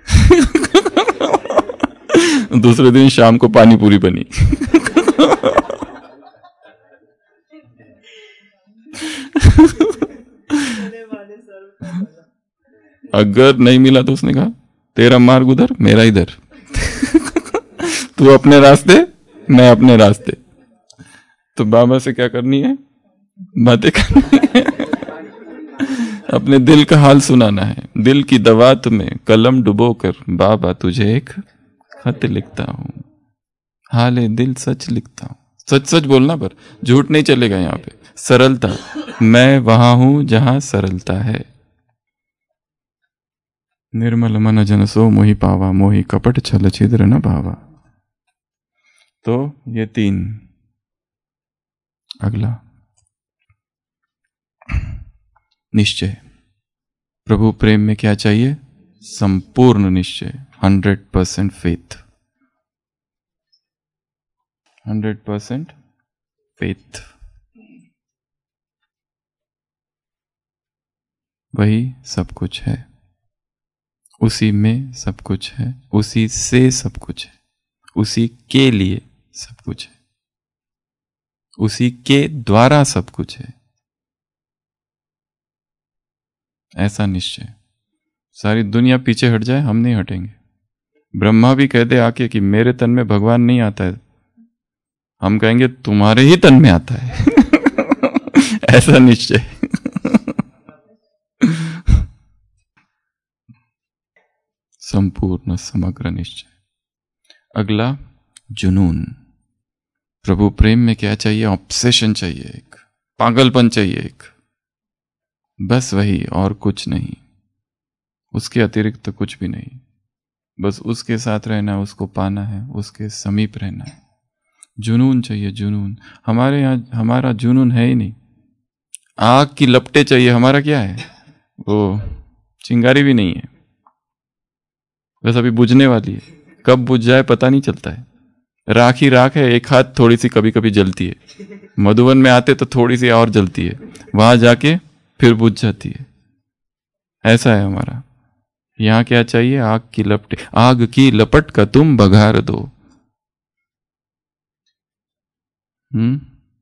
दूसरे दिन शाम को पानी पूरी बनी। अगर नहीं मिला तो उसने कहा तेरा मार्ग उधर, मेरा इधर। तू अपने रास्ते, मैं अपने रास्ते। तो बाबा से क्या करनी है? बातें करनी है। अपने दिल का हाल सुनाना है। दिल की दवात में कलम डुबो कर बाबा तुझे एक खत लिखता हूं, हाले दिल सच लिखता हूं। सच सच बोलना, पर झूठ नहीं चलेगा यहां पे। सरलता, मैं वहां हूं जहां सरलता है। निर्मल मन जन सो मोहि पावा, मोहि कपट छल छिद्र न भावा। तो ये तीन। अगला निश्चय। प्रभु प्रेम में क्या चाहिए? संपूर्ण निश्चय, hundred percent faith, hundred percent faith. वही सब कुछ है, उसी में सब कुछ है, उसी से सब कुछ है, उसी के लिए सब कुछ है, उसी के द्वारा सब कुछ है। ऐसा निश्चय। सारी दुनिया पीछे हट जाए, हम नहीं हटेंगे। ब्रह्मा भी कह दे आके कि मेरे तन में भगवान नहीं आता है, हम कहेंगे तुम्हारे ही तन में आता है। ऐसा निश्चय। संपूर्ण समग्र निश्चय। अगला जुनून। प्रभु प्रेम में क्या चाहिए? ऑब्सेशन चाहिए, एक पागलपन चाहिए, एक बस वही, और कुछ नहीं, उसके अतिरिक्त तो कुछ भी नहीं। बस उसके साथ रहना, उसको पाना है, उसके समीप रहना है। जुनून चाहिए, जुनून। हमारे यहाँ हमारा जुनून है ही नहीं। आग की लपटें चाहिए, हमारा क्या है? वो चिंगारी भी नहीं है, बस अभी बुझने वाली है। कब बुझ जाए पता नहीं चलता है। राख ही राख है, एक हाथ थोड़ी सी कभी कभी जलती है। मधुवन में आते तो थोड़ी सी और जलती है, वहां जाके फिर बुझ जाती है। ऐसा है हमारा। यहां क्या चाहिए? आग की लपटें। आग की लपट का तुम बघार दो। हम्म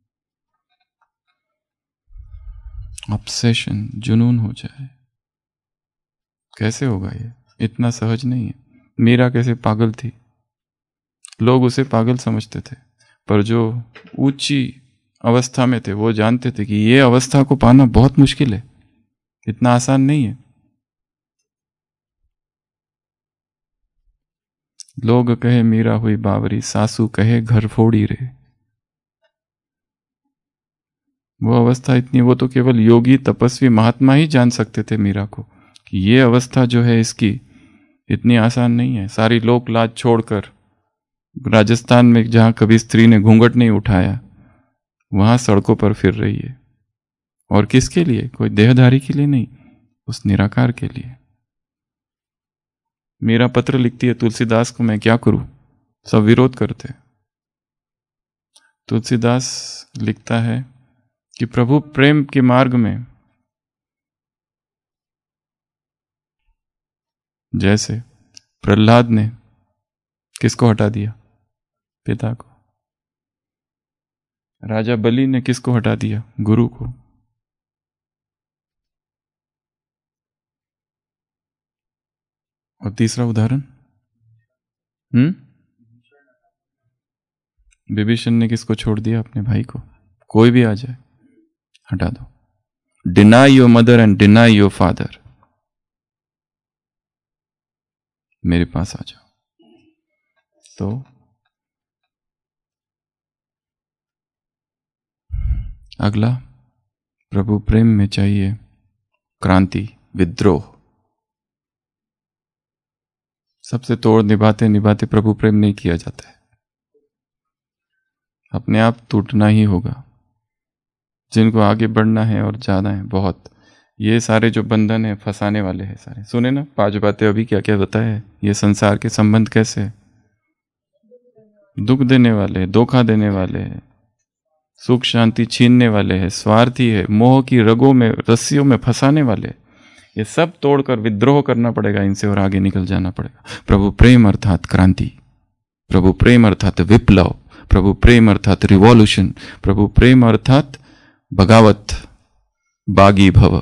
ऑब्सेशन, जुनून हो जाए। कैसे होगा ये? इतना सहज नहीं है। मीरा कैसे पागल थी, लोग उसे पागल समझते थे, पर जो ऊंची अवस्था में थे वो जानते थे कि ये अवस्था को पाना बहुत मुश्किल है, इतना आसान नहीं है। लोग कहे मीरा हुई बावरी, सासू कहे घर फोड़ी रे। वो अवस्था इतनी, वो तो केवल योगी तपस्वी महात्मा ही जान सकते थे मीरा को, कि ये अवस्था जो है इसकी इतनी आसान नहीं है। सारी लोक लाज छोड़कर राजस्थान में जहां कभी स्त्री ने घूंघट नहीं उठाया, वहां सड़कों पर फिर रही है। और किसके लिए? कोई देहधारी के लिए नहीं, उस निराकार के लिए। मेरा पत्र लिखती है तुलसीदास को, मैं क्या करूं, सब विरोध करते। तुलसीदास लिखता है कि प्रभु प्रेम के मार्ग में जैसे प्रहलाद ने किसको हटा दिया? पिता को। राजा बलि ने किसको हटा दिया? गुरु को। और तीसरा उदाहरण, हम्म विभीषण ने किसको छोड़ दिया? अपने भाई को। कोई भी आ जाए हटा दो। Deny your mother and deny your father. मेरे पास आ जाओ। तो अगला, प्रभु प्रेम में चाहिए क्रांति, विद्रोह। सबसे तोड़ निभाते निभाते प्रभु प्रेम नहीं किया जाता है, अपने आप टूटना ही होगा। जिनको आगे बढ़ना है और जाना है बहुत, ये सारे जो बंधन है फंसाने वाले हैं सारे। सुने ना पांच बातें अभी क्या क्या बताया है। ये संसार के संबंध कैसे है, दुख देने वाले हैं, धोखा देने वाले हैं, सुख शांति छीनने वाले हैं, स्वार्थी है, मोह की रगों में रस्सियों में फंसाने वाले। ये सब तोड़कर विद्रोह करना पड़ेगा इनसे और आगे निकल जाना पड़ेगा। प्रभु प्रेम अर्थात क्रांति, प्रभु प्रेम अर्थात विप्लव, प्रभु प्रेम अर्थात रिवॉल्यूशन, प्रभु प्रेम अर्थात बगावत, बागी भव।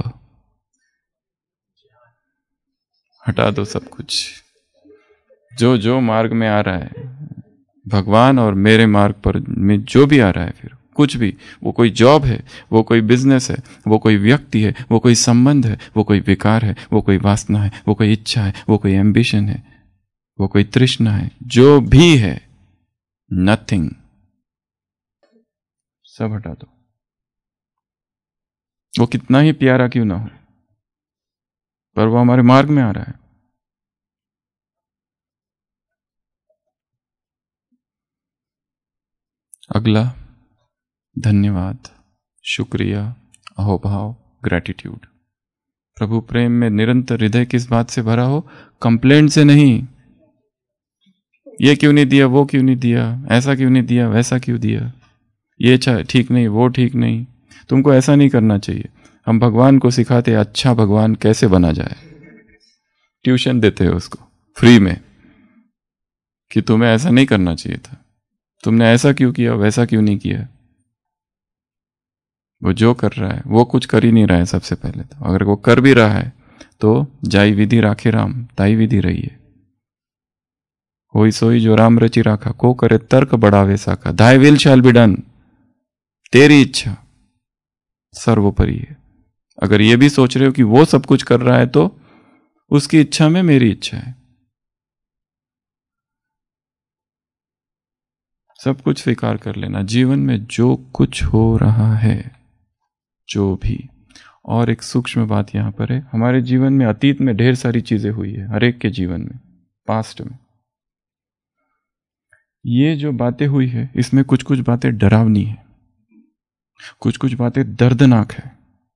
हटा दो सब कुछ जो जो मार्ग में आ रहा है, भगवान और मेरे मार्ग पर में जो भी आ रहा है, फिर कुछ भी, वो कोई जॉब है, वो कोई बिजनेस है, वो कोई व्यक्ति है, वो कोई संबंध है, वो कोई विकार है, वो कोई वासना है, वो कोई इच्छा है, वो कोई एम्बिशन है, वो कोई तृष्णा है, जो भी है, नथिंग, सब हटा दो। वो कितना ही प्यारा क्यों ना हो, पर वो हमारे मार्ग में आ रहा है। अगला, धन्यवाद, शुक्रिया, अहोभाव, ग्रैटिट्यूड। प्रभु प्रेम में निरंतर हृदय किस बात से भरा हो? कंप्लेंट से नहीं, ये क्यों नहीं दिया, वो क्यों नहीं दिया, ऐसा क्यों नहीं दिया, वैसा क्यों दिया, ये ठीक नहीं, वो ठीक नहीं। तुमको ऐसा नहीं करना चाहिए। हम भगवान को सिखाते अच्छा भगवान कैसे बना जाए, ट्यूशन देते हैं उसको फ्री में कि तुम्हें ऐसा नहीं करना चाहिए था, तुमने ऐसा क्यों किया, वैसा क्यों नहीं किया। वो जो कर रहा है वो कुछ कर ही नहीं रहा है। सबसे पहले तो अगर वो कर भी रहा है तो जाई विधि राखे राम, ताई विधि रही है। होई सोई जो राम रचि राखा, को करे तर्क बढ़ावे साखा, thy will shall be done, तेरी इच्छा सर्वोपरि है। अगर ये भी सोच रहे हो कि वो सब कुछ कर रहा है तो उसकी इच्छा में मेरी इच्छा है, सब कुछ स्वीकार कर लेना। जीवन में जो कुछ हो रहा है, जो भी। और एक सूक्ष्म बात यहां पर है, हमारे जीवन में अतीत में ढेर सारी चीजें हुई है, हर एक के जीवन में, पास्ट में। ये जो बातें हुई है इसमें कुछ कुछ बातें डरावनी है, कुछ कुछ बातें दर्दनाक है,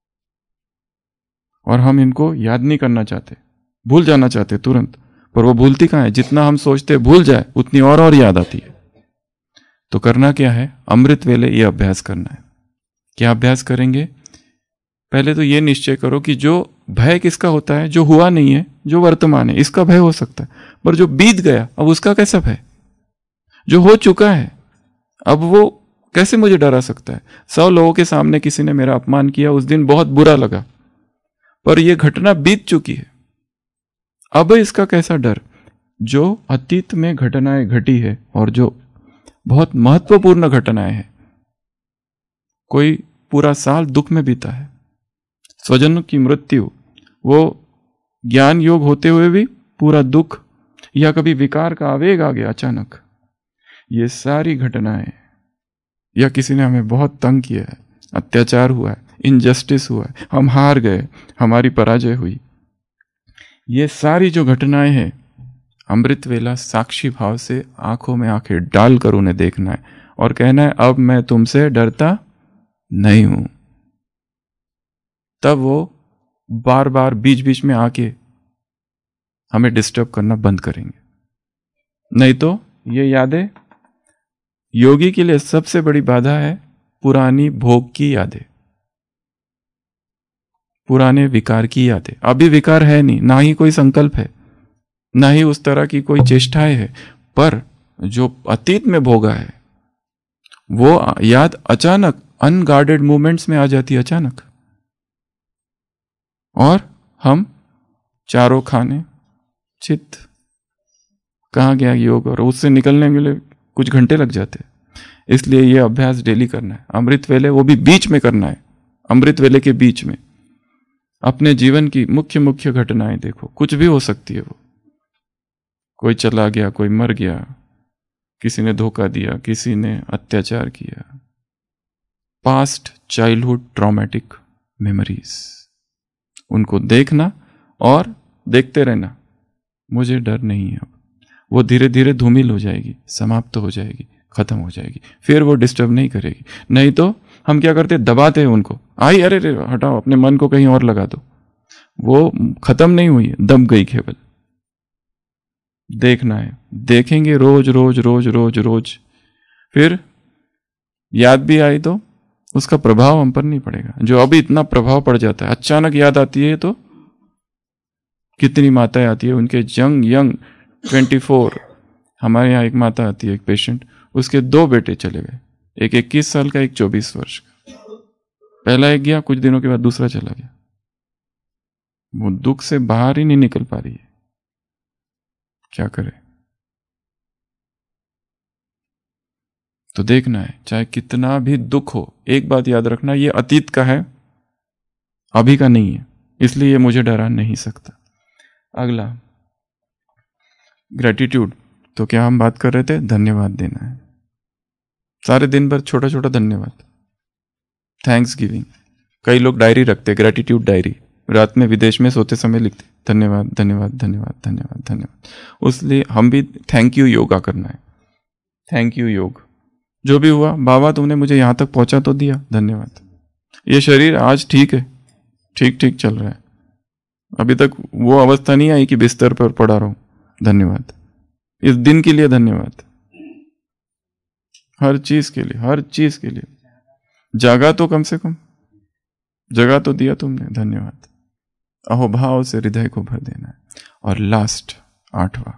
और हम इनको याद नहीं करना चाहते, भूल जाना चाहते तुरंत। पर वो भूलती कहाँ है? जितना हम सोचते भूल जाए उतनी और और याद आती है। तो करना क्या है? अमृत वेले ये अभ्यास करना है। क्या अभ्यास करेंगे? पहले तो ये निश्चय करो कि जो भय किसका होता है? जो हुआ नहीं है, जो वर्तमान है, इसका भय हो सकता है। पर जो बीत गया अब उसका कैसा भय? जो हो चुका है अब वो कैसे मुझे डरा सकता है? सौ लोगों के सामने किसी ने मेरा अपमान किया, उस दिन बहुत बुरा लगा, पर यह घटना बीत चुकी है, अब इसका कैसा डर? जो अतीत में घटनाएं घटी है और जो बहुत महत्वपूर्ण घटनाएं हैं, कोई पूरा साल दुख में बीता है, स्वजनों की मृत्यु, वो ज्ञान योग होते हुए भी पूरा दुख, या कभी विकार का आवेग आ गया अचानक, ये सारी घटनाएं, या किसी ने हमें बहुत तंग किया है, अत्याचार हुआ है, इनजस्टिस हुआ है, हम हार गए, हमारी पराजय हुई, ये सारी जो घटनाएं हैं, अमृत वेला साक्षी भाव से आंखों में आंखें डालकर उन्हें देखना है और कहना है अब मैं तुमसे डरता नहीं हूं। तब वो बार बार बीच बीच में आके हमें डिस्टर्ब करना बंद करेंगे। नहीं तो ये यादें, योगी के लिए सबसे बड़ी बाधा है पुरानी भोग की यादें, पुराने विकार की यादें। अभी विकार है नहीं, ना ही कोई संकल्प है, ना ही उस तरह की कोई चेष्टाएं है, पर जो अतीत में भोगा है वो याद अचानक अनगार्डेड मूवमेंट्स में आ जाती है अचानक, और हम चारों खाने चित्त कहाँ गया योग, और उससे निकलने के लिए कुछ घंटे लग जाते हैं। इसलिए यह अभ्यास डेली करना है। अमृत वेले वो भी बीच में करना है, अमृत वेले के बीच में अपने जीवन की मुख्य मुख्य घटनाएं देखो, कुछ भी हो सकती है वो, कोई चला गया, कोई मर गया, किसी ने धोखा दिया, किसी ने अत्याचार किया। पास्ट चाइल्डहुड ट्रॉमेटिक मेमोरीज, उनको देखना और देखते रहना। मुझे डर नहीं है अब। वो धीरे धीरे धूमिल हो जाएगी, समाप्त हो जाएगी, खत्म हो जाएगी, फिर वो डिस्टर्ब नहीं करेगी। नहीं तो हम क्या करते, दबाते हैं उनको, आई अरे रे हटाओ, अपने मन को कहीं और लगा दो। वो खत्म नहीं हुई है, दब गई केवल। देखना है, देखेंगे रोज रोज रोज रोज रोज, फिर याद भी आई तो उसका प्रभाव हम पर नहीं पड़ेगा। जो अभी इतना प्रभाव पड़ जाता है, अचानक याद आती है तो कितनी माताएं आती है, उनके यंग यंग ट्वेंटी फोर, हमारे यहाँ एक माता आती है, एक पेशेंट, उसके दो बेटे चले गए, एक इक्कीस साल का, एक चौबीस वर्ष का। पहला एक गया, कुछ दिनों के बाद दूसरा चला गया। वो दुख से बाहर ही नहीं निकल पा रही है, क्या करे। तो देखना है, चाहे कितना भी दुख हो, एक बात याद रखना, ये अतीत का है, अभी का नहीं है, इसलिए ये मुझे डरा नहीं सकता। अगला ग्रेटिट्यूड। तो क्या हम बात कर रहे थे, धन्यवाद देना है। सारे दिन भर छोटा छोटा धन्यवाद, थैंक्स गिविंग। कई लोग डायरी रखते, ग्रेटिट्यूड डायरी, रात में विदेश में सोते समय लिखते, धन्यवाद धन्यवाद धन्यवाद धन्यवाद धन्यवाद। उसलिए हम भी थैंक यू योगा करना है। थैंक यू योग, जो भी हुआ, बाबा तुमने मुझे यहां तक पहुंचा तो दिया, धन्यवाद। ये शरीर आज ठीक है, ठीक ठीक चल रहा है, अभी तक वो अवस्था नहीं आई कि बिस्तर पर पड़ा रहूं, धन्यवाद। इस दिन के लिए धन्यवाद, हर चीज के लिए, हर चीज के लिए। जागा तो कम से कम, जगा तो दिया तुमने, धन्यवाद। अहोभाव से हृदय को भर देना है। और लास्ट, आठवां,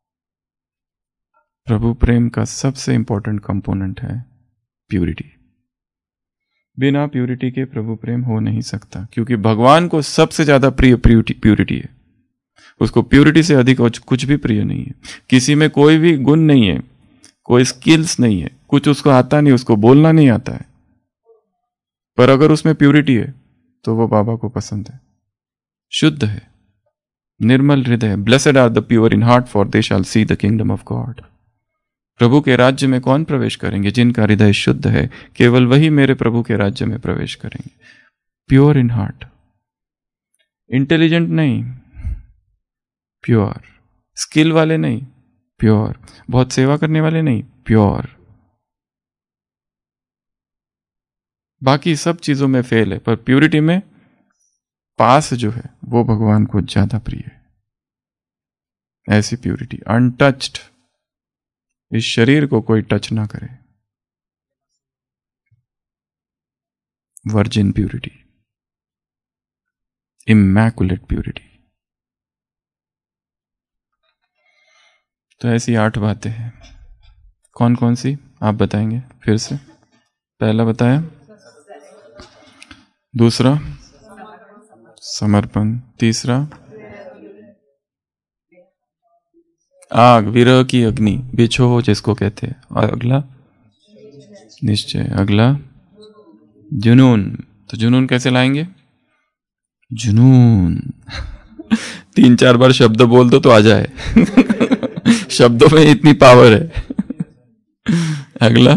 प्रभु प्रेम का सबसे इंपॉर्टेंट कंपोनेंट है प्यूरिटी। बिना प्यूरिटी के प्रभु प्रेम हो नहीं सकता, क्योंकि भगवान को सबसे ज्यादा प्रिय प्यूरिटी है। उसको प्यूरिटी से अधिक और कुछ भी प्रिय नहीं है। किसी में कोई भी गुण नहीं है, कोई स्किल्स नहीं है, कुछ उसको आता नहीं, उसको बोलना नहीं आता है, पर अगर उसमें प्यूरिटी है तो वो बाबा को पसंद है, शुद्ध है, निर्मल हृदय। Blessed are the pure in heart, for they shall see the kingdom of God. प्रभु के राज्य में कौन प्रवेश करेंगे? जिनका हृदय शुद्ध है, केवल वही मेरे प्रभु के राज्य में प्रवेश करेंगे। प्योर इन हार्ट, इंटेलिजेंट नहीं, प्योर, स्किल वाले नहीं, प्योर, बहुत सेवा करने वाले नहीं, प्योर। बाकी सब चीजों में फेल है, पर प्यूरिटी में पास जो है वो भगवान को ज्यादा प्रिय है। ऐसी प्यूरिटी, अनटच्ड, इस शरीर को कोई टच ना करे, वर्जिन प्यूरिटी, इमैकुलेट प्यूरिटी। तो ऐसी आठ बातें हैं। कौन कौन सी आप बताएंगे फिर से? पहला बताया, दूसरा समर्पण, तीसरा आग, विरह की अग्नि, बिछो हो जिसको कहते हैं, और अगला निश्चय, अगला जुनून। तो जुनून कैसे लाएंगे? जुनून तीन चार बार शब्द बोल दो तो आ जाए शब्दों में इतनी पावर है। अगला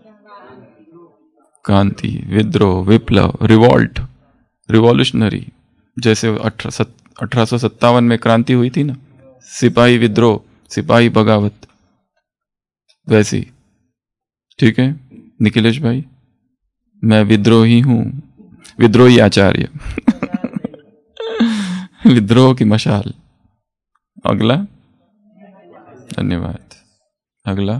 कांति, विद्रोह, विप्लव, रिवॉल्ट, रिवॉल्यूशनरी, जैसे अठारह सौ सत्तावन में क्रांति हुई थी ना, सिपाही विद्रोह, सिपाही बगावत, वैसी। ठीक है निखिलेश भाई, मैं विद्रोही हूं, विद्रोही आचार्य विद्रोह की मशाल। अगला धन्यवाद, अगला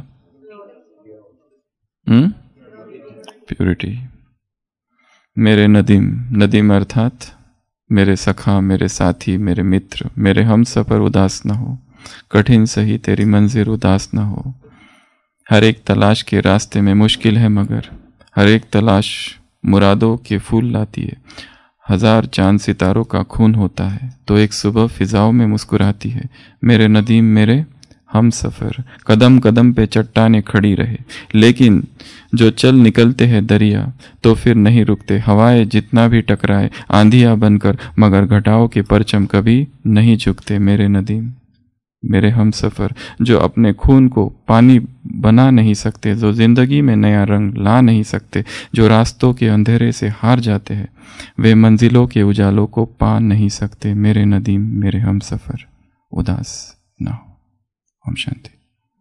हम्म प्यूरिटी। मेरे नदीम, नदीम अर्थात मेरे सखा, मेरे साथी, मेरे मित्र, मेरे हम सफर उदास न हो, कठिन सही तेरी मंजिल उदास न हो। हर एक तलाश के रास्ते में मुश्किल है, मगर हर एक तलाश मुरादों के फूल लाती है। हजार चांद सितारों का खून होता है तो एक सुबह फिजाओं में मुस्कुराती है। मेरे नदीम, मेरे हम सफर, कदम कदम पे चट्टानें खड़ी रहे, लेकिन जो चल निकलते हैं दरिया तो फिर नहीं रुकते। हवाएं जितना भी टकराए आंधियां बनकर, मगर घटाओं के परचम कभी नहीं झुकते। मेरे नदीम, मेरे हम सफ़र जो अपने खून को पानी बना नहीं सकते, जो ज़िंदगी में नया रंग ला नहीं सकते, जो रास्तों के अंधेरे से हार जाते हैं, वे मंजिलों के उजालों को पा नहीं सकते। मेरे नदीम, मेरे हम सफ़र, उदास ना हो। ओम शांति।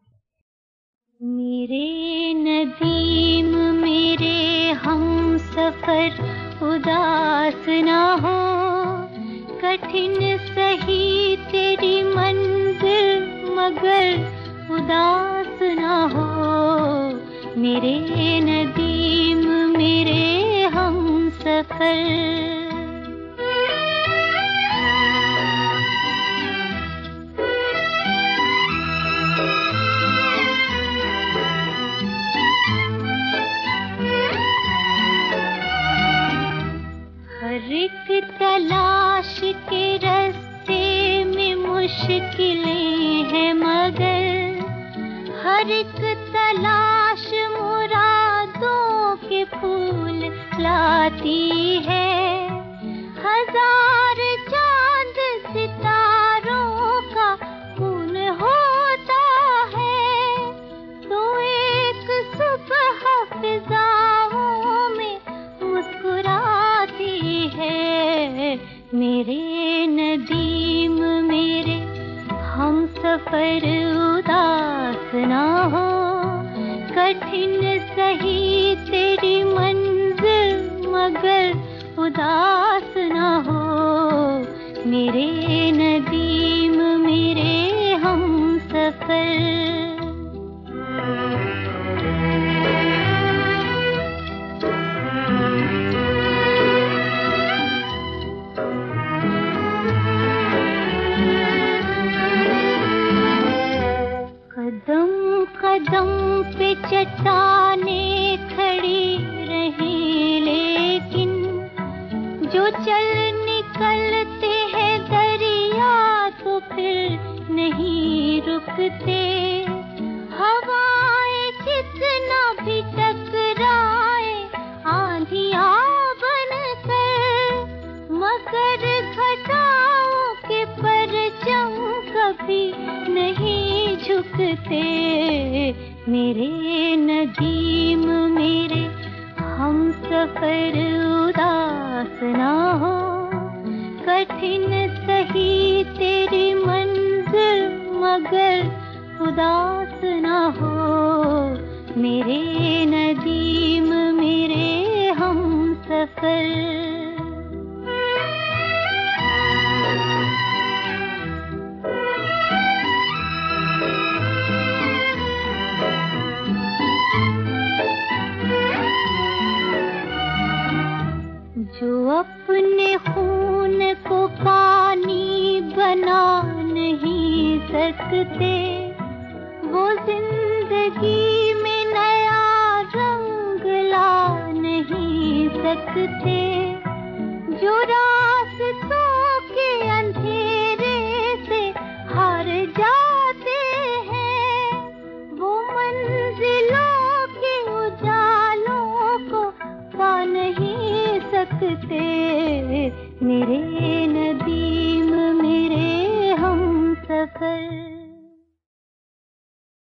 मेरे नदीम, मेरे हम सफर, उदास ना हो। कठिन सही तेरी मंजिल, मगर उदास ना हो। मेरे नदीम, मेरे हम सफर। हर एक तलाश के रास्ते में मुश्किलें हैं, मगर हर एक तलाश मुरादों के फूल लाती है। हजार चांद सितारों का खून होता है, तो एक सुबह फिजाओं में मुस्कुराती है। मेरे नदीम, मेरे हम सफर, उदास ना हो। कठिन सही तेरी मंजिल, मगर उदास ना हो। मेरे नदीम, मेरे हम सफर। कदम कदम पे चट्टानें खड़ी रही, लेकिन जो चल निकलते हैं दरिया तो फिर नहीं रुकते। हवाएं कितना भी टकराए आंधियां बनकर, मगर घटाओं के परचम कभी नहीं झुकते। मेरे नदीम, मेरे हम सफर, उदास ना हो। कठिन सही तेरी मंजिल, मगर उदास ना हो। मेरे नदीम, मेरे हम सफर। जो अपने खून को पानी बना नहीं सकते, वो जिंदगी में नया रंग ला नहीं सकते। जो रास्तों के अंधेरे से हार जाते हैं, वो मंजिलों के उजालों को पा नहीं सकते। मेरे नदीम, मेरे हम सफर।